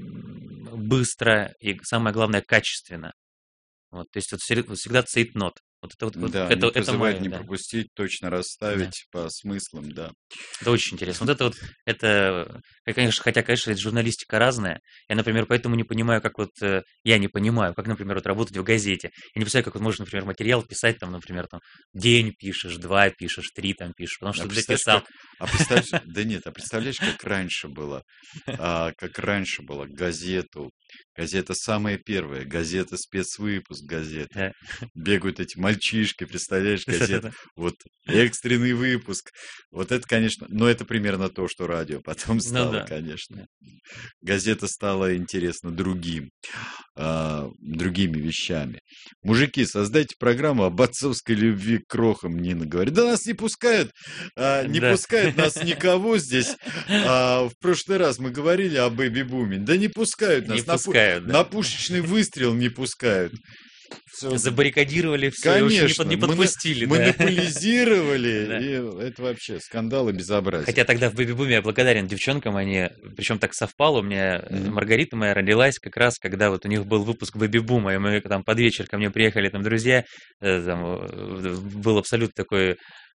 C: м, быстро и, самое главное, качественно. Вот, то есть вот всегда вот всегда цейтнот. Вот это вот, вот
B: Да,
C: это,
B: не
C: это
B: позывать,
C: мое,
B: не
C: да.
B: пропустить, точно
C: Да.
B: расставить по смыслам, да.
C: Это очень интересно. Вот это вот, это, э, конечно, хотя, конечно, это журналистика разная. Я, например, поэтому не понимаю, как вот, э, я не понимаю, как, например, вот работать в газете. Я не представляю, как вот можно, например, материал писать, там, например, там, день пишешь, два пишешь, три там пишешь, потому
B: А
C: что ты
B: представляешь,
C: дописал.
B: как, а представляешь, да нет, а представляешь, как раньше было, а, как раньше было газету, газета самая первая, газета спецвыпуск газеты,
C: Да.
B: бегают эти мальчишки, представляешь, газета,
C: Да-да-да.
B: вот экстренный выпуск, вот это, конечно, но это примерно то, что радио потом
C: Ну
B: стало,
C: да.
B: конечно. Газета стала интересна другим, а, другими вещами. Мужики, создайте программу об отцовской любви к крохам, Нина говорит. Да нас не пускают, а, не
C: Да.
B: пускают нас никого здесь. А, в прошлый раз мы говорили о бэби-буме. Да не пускают
C: Не
B: нас, на, пу-
C: пускают,
B: на
C: да.
B: пушечный выстрел не пускают. Всё.
C: Забаррикадировали все, и, в общем, не,
B: Конечно,
C: под- не
B: моно-
C: подпустили, да.
B: монополизировали,
C: Да.
B: и это вообще скандал и безобразие.
C: Хотя тогда в «Бэби-буме» я благодарен девчонкам, они, причем так совпало, у меня э,
B: Мгм.
C: Маргарита моя родилась как раз, когда вот у них был выпуск «Бэби-бума», и мы там под вечер ко мне приехали там друзья, э, там э, был абсолютно такой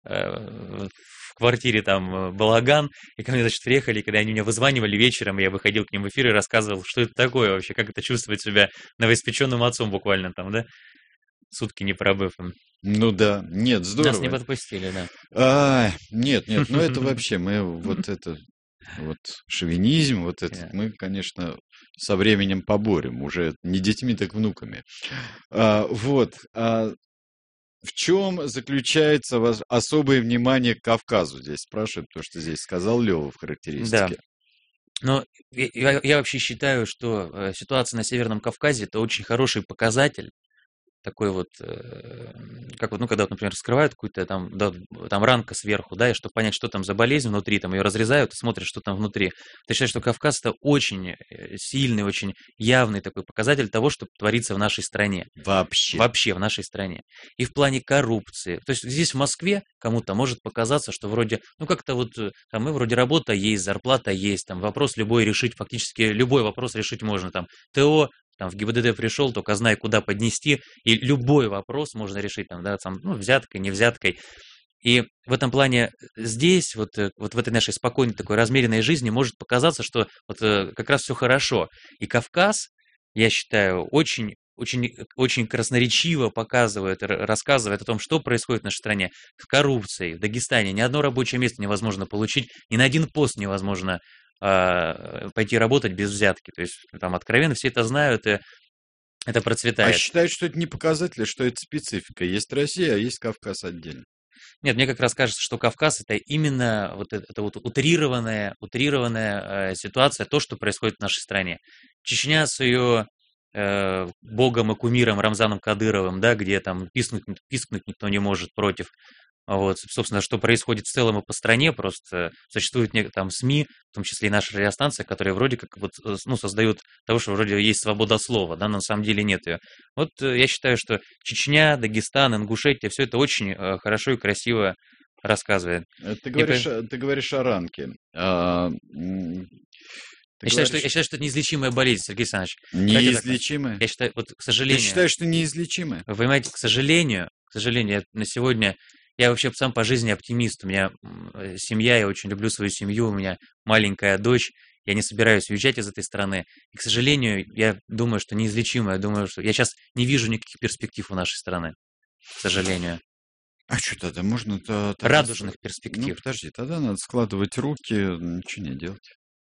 C: э, в квартире там э, балаган, и ко мне, значит, приехали, и когда они меня вызванивали вечером, я выходил к ним в эфир и рассказывал, что это такое вообще, как это чувствовать себя новоиспеченным отцом буквально там, да, сутки не пробыв им.
B: Ну да, нет,
C: Нас не
B: здорово.
C: подпустили, да.
B: А, нет, нет, ну это вообще, мы вот это, вот шовинизм, вот этот,
C: Да.
B: мы, конечно, со временем поборем, уже не детьми, так внуками. А, вот, а в чем заключается вас особое внимание к Кавказу? Здесь спрашивают, то, что здесь сказал Лёва в
C: Да.
B: характеристике.
C: Но я, я- я вообще считаю, что э, ситуация на Северном Кавказе это очень хороший показатель. Такой вот, э, как вот, ну, когда, вот, например, раскрывают какую-то там, да, там ранка сверху, да, и чтобы понять, что там за болезнь внутри, там ее разрезают и смотрят, что там внутри. Я считаю, что Кавказ это очень э, сильный, очень явный такой показатель того, что творится в нашей стране.
B: Вообще.
C: Вообще в нашей стране. И в плане коррупции. То есть здесь в Москве кому-то может показаться, что вроде, ну как-то вот, э, там, мы вроде работа есть, зарплата есть, там вопрос любой решить, фактически любой вопрос решить можно. Там ТО, там в ГИБДД пришел, только знай, куда поднести, и любой вопрос можно решить, там, да, там, ну, взяткой, не взяткой. И в этом плане здесь, вот, э, вот в этой нашей спокойной такой размеренной жизни может показаться, что вот э, как раз все хорошо. И Кавказ, я считаю, очень, очень, очень красноречиво показывает, р- рассказывает о том, что происходит в нашей стране с коррупцией. В Дагестане ни одно рабочее место невозможно получить, ни на один пост невозможно э, пойти работать без взятки. То есть там откровенно все это знают, и это
B: А
C: процветает.
B: считают, что это не показатель, что это специфика. Есть Россия, а есть Кавказ отдельно.
C: Нет, мне как раз кажется, что Кавказ это именно вот это, это вот утрированная, утрированная э, ситуация, то, что происходит в нашей стране. Чечня с ее э, богом и кумиром Рамзаном Кадыровым, да, где там пискнуть, пискнуть никто не может против. Вот, собственно, что происходит в целом и по стране, просто существуют нек- там СМИ, в том числе и наша радиостанция, которые вроде как вот, э, ну, создают того, что вроде есть свобода слова, да, но на самом деле нет ее. Вот э, я считаю, что Чечня, Дагестан, Ингушетия, все это очень э, хорошо и красиво рассказывает.
B: Э, Ты
C: Я,
B: говоришь,
C: по-
B: о- ты говоришь о ранке. А, м, Ты
C: я считаю, что, я
B: говоришь
C: считаю, что это неизлечимая болезнь, Сергей Александрович. Давайте так.
B: неизлечимое.
C: Я считаю, вот, к
B: Ты
C: сожалению,
B: считаешь, что неизлечимое?
C: вы понимаете, к сожалению, к сожалению, я на сегодня, я вообще сам по жизни оптимист. У меня м, э, семья, я очень люблю свою семью, у меня маленькая дочь, я не собираюсь уезжать из этой страны. И, к сожалению, я думаю, что неизлечимо. Я думаю, что я сейчас не вижу никаких перспектив у нашей страны, к сожалению.
B: А что тогда? Можно то- тогда... с-
C: Радужных
B: Ну,
C: перспектив.
B: подожди, тогда надо складывать руки, ничего не делать.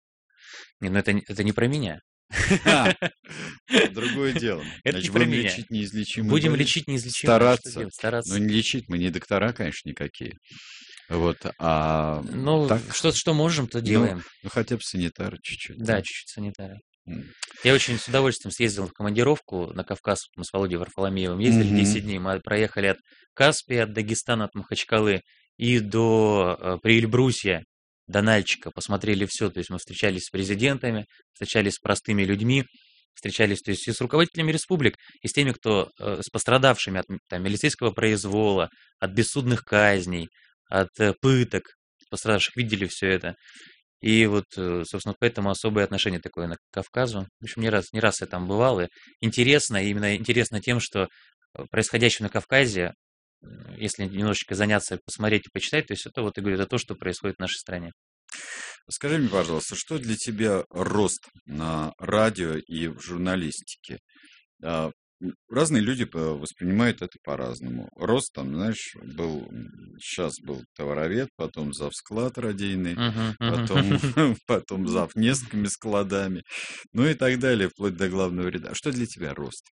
C: Не, ну это, не- это не про меня.
B: Ха! Другое дело.
C: Это не
B: Значит,
C: про
B: будем
C: меня.
B: лечить неизлечимую
C: Будем
B: болезнь.
C: лечить неизлечимое. Что
B: Стараться.
C: делать?
B: Но
C: Стараться.
B: не лечить, мы не доктора, конечно, никакие. Вот, а
C: Ну,
B: так,
C: что, что можем, то
B: ну,
C: делаем.
B: ну хотя бы санитары чуть-чуть,
C: Да,
B: да?
C: чуть-чуть санитары.
B: М.
C: Я очень с удовольствием съездил в командировку на Кавказ. Мы с Володей Варфоломеевым ездили
B: Мгм.
C: десять дней. Мы проехали от Каспия, от Дагестана, от Махачкалы и до э, Приэльбрусья, до Нальчика. Посмотрели все. То есть мы встречались с президентами, встречались с простыми людьми, встречались, то есть и с руководителями республик, и с теми, кто э, с пострадавшими от м, там, милицейского произвола, от бессудных казней, от э, пыток пострадавших, видели все это. И вот, э, собственно, поэтому особое отношение такое на- к Кавказу. В общем, не раз, не раз я там бывал, и интересно, и именно интересно тем, что э, происходящее на Кавказе, э, если немножечко заняться, посмотреть и почитать, то есть это вот, я говорю, это то, что происходит в нашей стране.
B: Скажи мне, пожалуйста, что для тебя рост на радио и в журналистике? А, м, Разные люди по- воспринимают это по-разному. Рост, там, знаешь, был, сейчас был товаровед, потом завсклад радийный,
C: Мгм, мгм.
B: потом, потом зав несколькими складами, ну и так далее, вплоть до главного ряда. А что для тебя рост?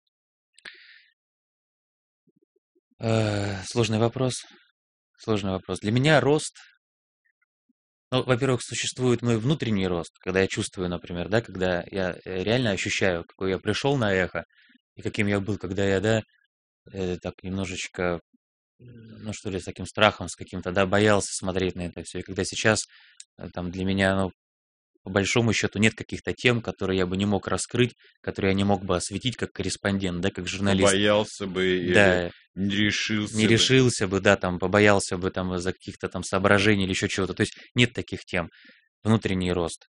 C: Э, Сложный вопрос. Сложный вопрос. Для меня рост, ну, во-первых, существует мой внутренний рост, когда я чувствую, например, да, когда я э, реально ощущаю, какой я пришел на эхо, и каким я был, когда я, да, э, так немножечко, ну что ли, с таким страхом, с каким-то, да, боялся смотреть на это все. И когда сейчас э, там для меня, ну, по большому счету нет каких-то тем, которые я бы не мог раскрыть, которые я не мог бы осветить как корреспондент, да, как журналист.
B: Побоялся бы или
C: Да,
B: не решился
C: не
B: бы?
C: решился бы, да, там, побоялся бы там из-за каких-то там соображений или еще чего-то. То есть нет таких тем. Внутренний рост.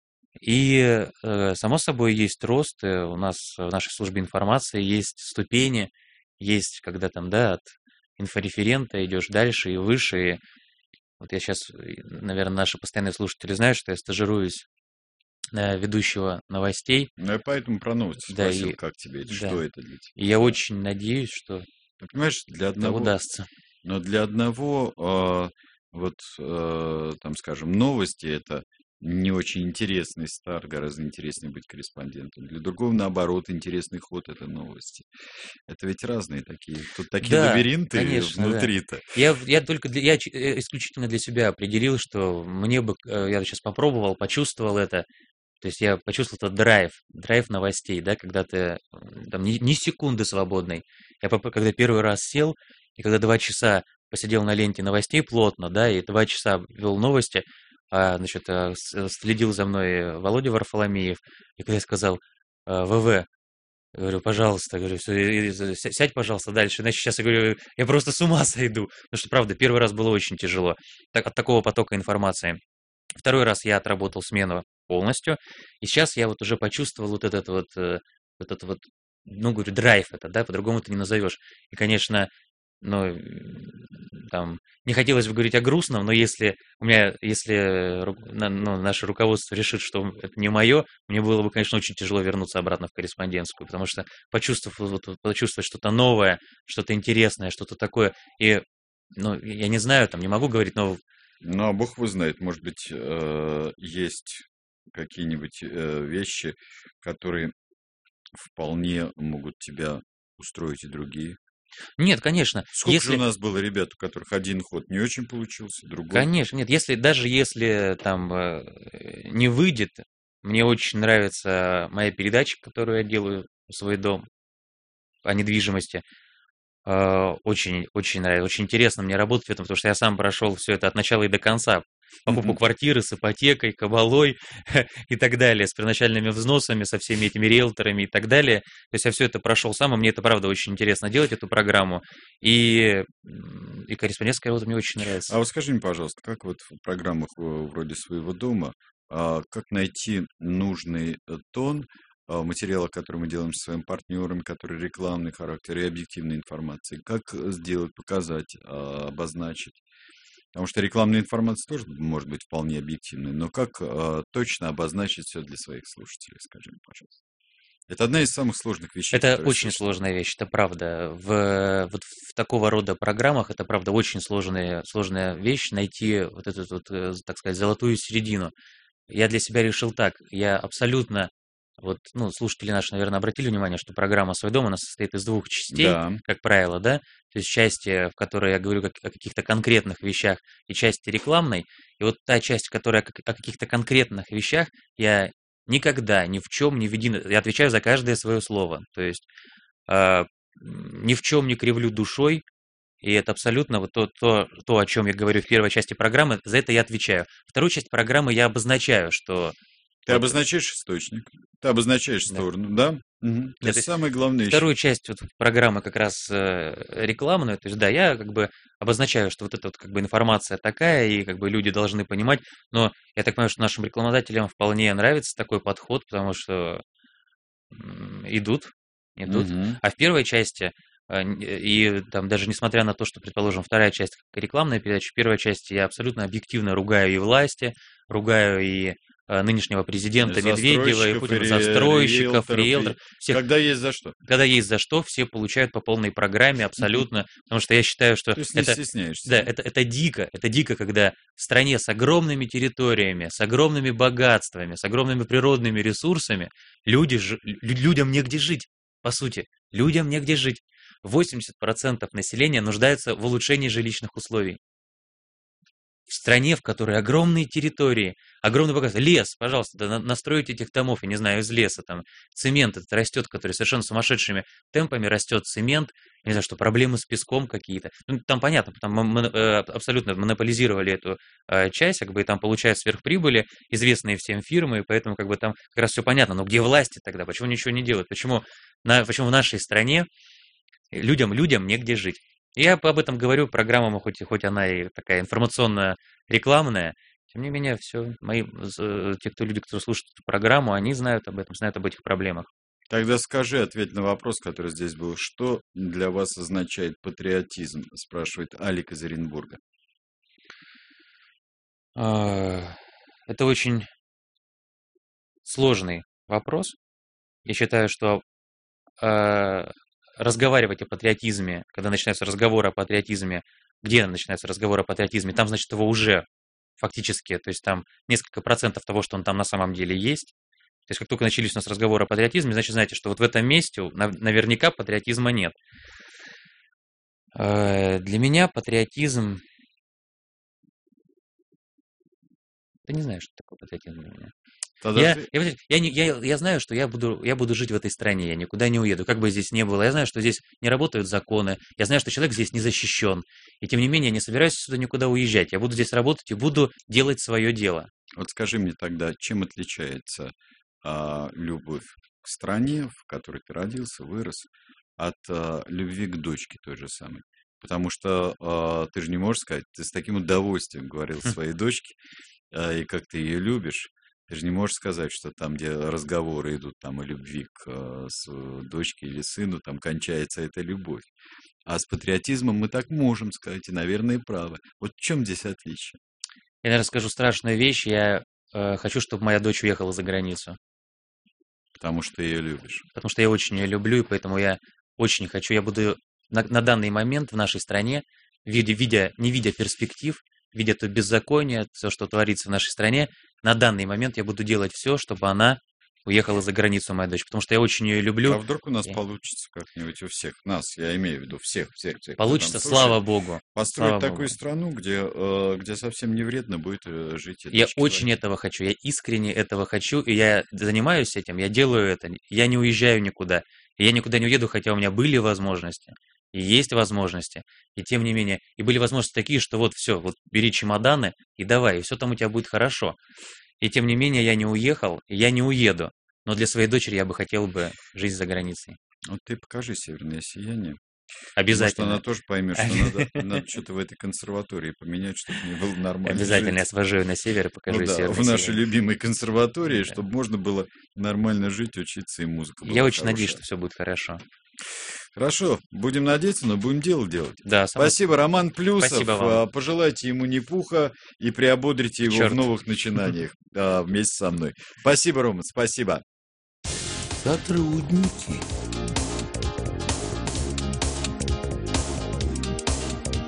C: И, э, само собой, есть рост. э, У нас в нашей службе информации есть ступени, есть, когда там, да, от инфореферента идешь дальше и выше. И вот я сейчас, наверное, наши постоянные слушатели знают, что я стажируюсь э, ведущего новостей.
B: Ну, я поэтому про новости
C: Да,
B: спросил,
C: и,
B: как тебе это,
C: да.
B: что это для тебя?
C: И я очень надеюсь, что
B: Ты понимаешь, для
C: это
B: одного,
C: удастся.
B: но для одного, а, вот, э, там, скажем, новости — это не очень интересный старт, гораздо интереснее быть корреспондентом. Для другого, наоборот, интересный ход — это новости. Это ведь разные такие, тут такие
C: Да,
B: лабиринты
C: конечно, да.
B: внутри-то.
C: Я, в- я только для, я ч- э, исключительно для себя определил, что мне бы, э, я сейчас попробовал, почувствовал это, то есть я почувствовал этот драйв, драйв новостей, да, когда ты э, там ни, ни секунды свободной. Я поп- когда первый раз сел, и когда два часа посидел на ленте новостей плотно, да, и два часа вел новости, а, значит, а, с- следил за мной Володя Варфоломеев, и когда я сказал э, ВВ, я говорю, пожалуйста, говорю, «всё, и- и за- ся- сядь, пожалуйста, дальше, иначе сейчас, я говорю, я просто с ума сойду. Потому что, правда, первый раз было очень тяжело так, от такого потока информации. Второй раз я отработал смену полностью, и сейчас я вот уже почувствовал вот этот вот, э, вот этот вот, ну, говорю, драйв это, да, по-другому ты не назовешь. И, конечно, ну, м, там, не хотелось бы говорить о грустном, но если у меня, если ру- на- ну, наше руководство решит, что это не мое, мне было бы, конечно, очень тяжело вернуться обратно в корреспондентскую, потому что почувствовав, вот, вот, почувствовать что-то новое, что-то интересное, что-то такое, и, ну, я не знаю, там, не могу говорить, но
B: Ну, а бог его знает, может быть, э, есть какие-нибудь э, вещи, которые вполне могут тебя устроить и другие.
C: Нет, конечно,
B: Сколько же у
C: если...
B: нас было ребят, у которых один ход не очень получился, другой?
C: Конечно, нет, если даже если там э, не выйдет, мне очень нравится моя передача, которую я делаю «Свой дом» о недвижимости. Э, Очень, очень нравится, очень интересно мне работать в этом, потому что я сам прошел все это от начала и до конца. Покупку
B: Мгм.
C: квартиры с ипотекой, кабалой и так далее, с первоначальными взносами, со всеми этими риэлторами и так далее. То есть я все это прошел сам, и мне это правда очень интересно делать, эту программу. И, м, и корреспондентская работа мне очень
B: А
C: нравится.
B: вот скажи мне, пожалуйста, как вот в программах э, вроде «Своего дома», а, как найти нужный э, тон а, материала, который мы делаем со своим партнером, который рекламный характер и объективной информации, как э, сделать, показать, а, обозначить? Потому что рекламная информация тоже может быть вполне объективной, но как а, точно обозначить все для своих слушателей, скажи мне, пожалуйста. Это одна из самых сложных вещей,
C: Это
B: которые
C: очень
B: существуют.
C: сложная вещь, это правда. В, вот в такого рода программах это правда очень сложная, сложная вещь найти вот эту вот, э, так сказать, золотую середину. Я для себя решил так, я абсолютно, вот, ну, слушатели наши, наверное, обратили внимание, что программа «Свой дом», она состоит из двух частей,
B: Да.
C: как правило, да, то есть части, в которой я говорю как- о каких-то конкретных вещах, и части рекламной, и вот та часть, в которой о как- о каких-то конкретных вещах, я никогда, ни в чем, ни в едино, я отвечаю за каждое свое слово, то есть а, м, ни в чем не кривлю душой, и это абсолютно вот то, то, то, о чем я говорю в первой части программы, за это я отвечаю. Вторую часть программы я обозначаю, что
B: Ты
C: вот,
B: обозначаешь источник, ты обозначаешь
C: да,
B: сторону, да? Мгм. То
C: да,
B: есть
C: то есть
B: самое главное еще.
C: вторую часть вот программы как раз э, рекламную, то есть да, я как бы обозначаю, что вот эта вот как бы информация такая, и как бы люди должны понимать, но я так понимаю, что нашим рекламодателям вполне нравится такой подход, потому что м, идут, идут.
B: Мгм.
C: А в первой части, э, н- и там даже несмотря на то, что, предположим, вторая часть как рекламная передача, в первой части я абсолютно объективно ругаю и власти, ругаю и э, нынешнего
B: И
C: президента Медведева, и
B: застройщиков, и
C: Путина,
B: ре-
C: застройщиков,
B: риэлторов, и
C: риэлторов, всех.
B: когда есть за что.
C: Когда есть за что, все получают по полной программе абсолютно, потому что я считаю, что
B: То есть не
C: это,
B: стесняешься,
C: да,
B: да?
C: это, это дико, это дико, когда в стране с огромными территориями, с огромными богатствами, с огромными природными ресурсами люди, жи- лю- людям негде жить, по сути, людям негде жить. восемьдесят процентов населения нуждается в улучшении жилищных условий. В стране, в которой огромные территории, огромное богатство, лес, пожалуйста, да, на- настройте этих домов, я не знаю, из леса, там, цемент этот растет, который совершенно сумасшедшими темпами растет цемент, я не знаю, что проблемы с песком какие-то, ну, там понятно, там мы, мы, э, абсолютно монополизировали эту э, часть, как бы, и там получают сверхприбыли, известные всем фирмы, и поэтому, как бы, там как раз все понятно, но где власти тогда, почему ничего не делают, почему, на, почему в нашей стране людям, людям негде жить. Я об этом говорю, программа, хоть, и- хоть она и такая информационно-рекламная, тем не менее, все, мои, з- те, кто люди, которые слушают эту программу, они знают об этом, знают об этих проблемах.
B: Тогда скажи, ответь на вопрос, который здесь был. Что для вас означает патриотизм? Спрашивает Алик из Оренбурга.
C: А, Это очень сложный вопрос. Я считаю, что а, разговаривать о патриотизме, когда начинается разговор о патриотизме, где начинается разговор о патриотизме, там, значит, его уже фактически, то есть там несколько процентов того, что он там на самом деле есть. То есть как только начались у нас разговоры о патриотизме, значит, знаете, что вот в этом месте нав- наверняка патриотизма нет. Э, Для меня патриотизм... Да не знаю, что такое патриотизм для меня.
B: Тогда
C: Я,
B: ты...
C: я, вот я, не- я, я знаю, что я буду, я буду жить в этой стране, я никуда не уеду, как бы здесь ни было. Я знаю, что здесь не работают законы, я знаю, что человек здесь не защищен. И тем не менее, я не собираюсь сюда никуда уезжать. Я буду здесь работать и буду делать свое дело.
B: Вот скажи мне тогда, чем отличается а, любовь к стране, в которой ты родился, вырос, от а, любви к дочке той же самой? Потому что а, ты же не можешь сказать, ты с таким удовольствием говорил
C: Хм.
B: своей дочке, а, и как ты ее любишь. Ты же не можешь сказать, что там, где разговоры идут там о любви к а, с- дочке или сыну, там кончается эта любовь. А с патриотизмом мы так можем сказать, и, наверное, правы. Вот в чем здесь отличие?
C: Я, наверное, скажу страшную вещь. Я э, хочу, чтобы моя дочь уехала за границу.
B: Потому что ты ее любишь.
C: Потому что я очень ее люблю, и поэтому я очень хочу. Я буду на, на данный момент в нашей стране, видя, видя, не видя перспектив, видя то беззаконие, все, что творится в нашей стране, на данный момент я буду делать все, чтобы она уехала за границу, моя дочь, потому что я очень ее люблю.
B: А вдруг у нас
C: Я-
B: получится как-нибудь у всех нас, я имею в виду всех, всех, всех. кто
C: Получится,
B: там слушает,
C: слава богу.
B: построить
C: слава
B: такую
C: богу.
B: страну, где, э, где совсем не вредно будет э, жить. и
C: Я
B: дочке
C: очень
B: твоей.
C: этого хочу, я искренне этого хочу, и я занимаюсь этим, я делаю это, я не уезжаю никуда, и я никуда не уеду, хотя у меня были возможности, и есть возможности, и тем не менее, и были возможности такие, что вот все, вот бери чемоданы и давай, и все там у тебя будет хорошо. И тем не менее, я не уехал, и я не уеду, но для своей дочери я бы хотел бы жить за границей.
B: Вот ты покажи «Северное сияние». Может,
C: Обязательно.
B: она тоже поймет, что надо, надо что-то в этой консерватории поменять, чтобы мне было нормально
C: Обязательно я
B: жить.
C: свожу ее на север и покажу
B: Ну
C: ей
B: да,
C: северное
B: в нашей
C: сияние.
B: любимой консерватории,
C: Да.
B: чтобы можно было нормально жить, учиться, и музыка была
C: Я очень надеюсь,
B: хорошая.
C: что все будет хорошо.
B: Хорошо, будем надеяться, но будем дело делать.
C: Да, само
B: Спасибо, Роман Плюсов.
C: Спасибо вам.
B: А, Пожелайте ему не пуха и приободрите его
C: Черт.
B: в новых начинаниях а, вместе со мной. Спасибо, Роман, спасибо.
A: Сотрудники.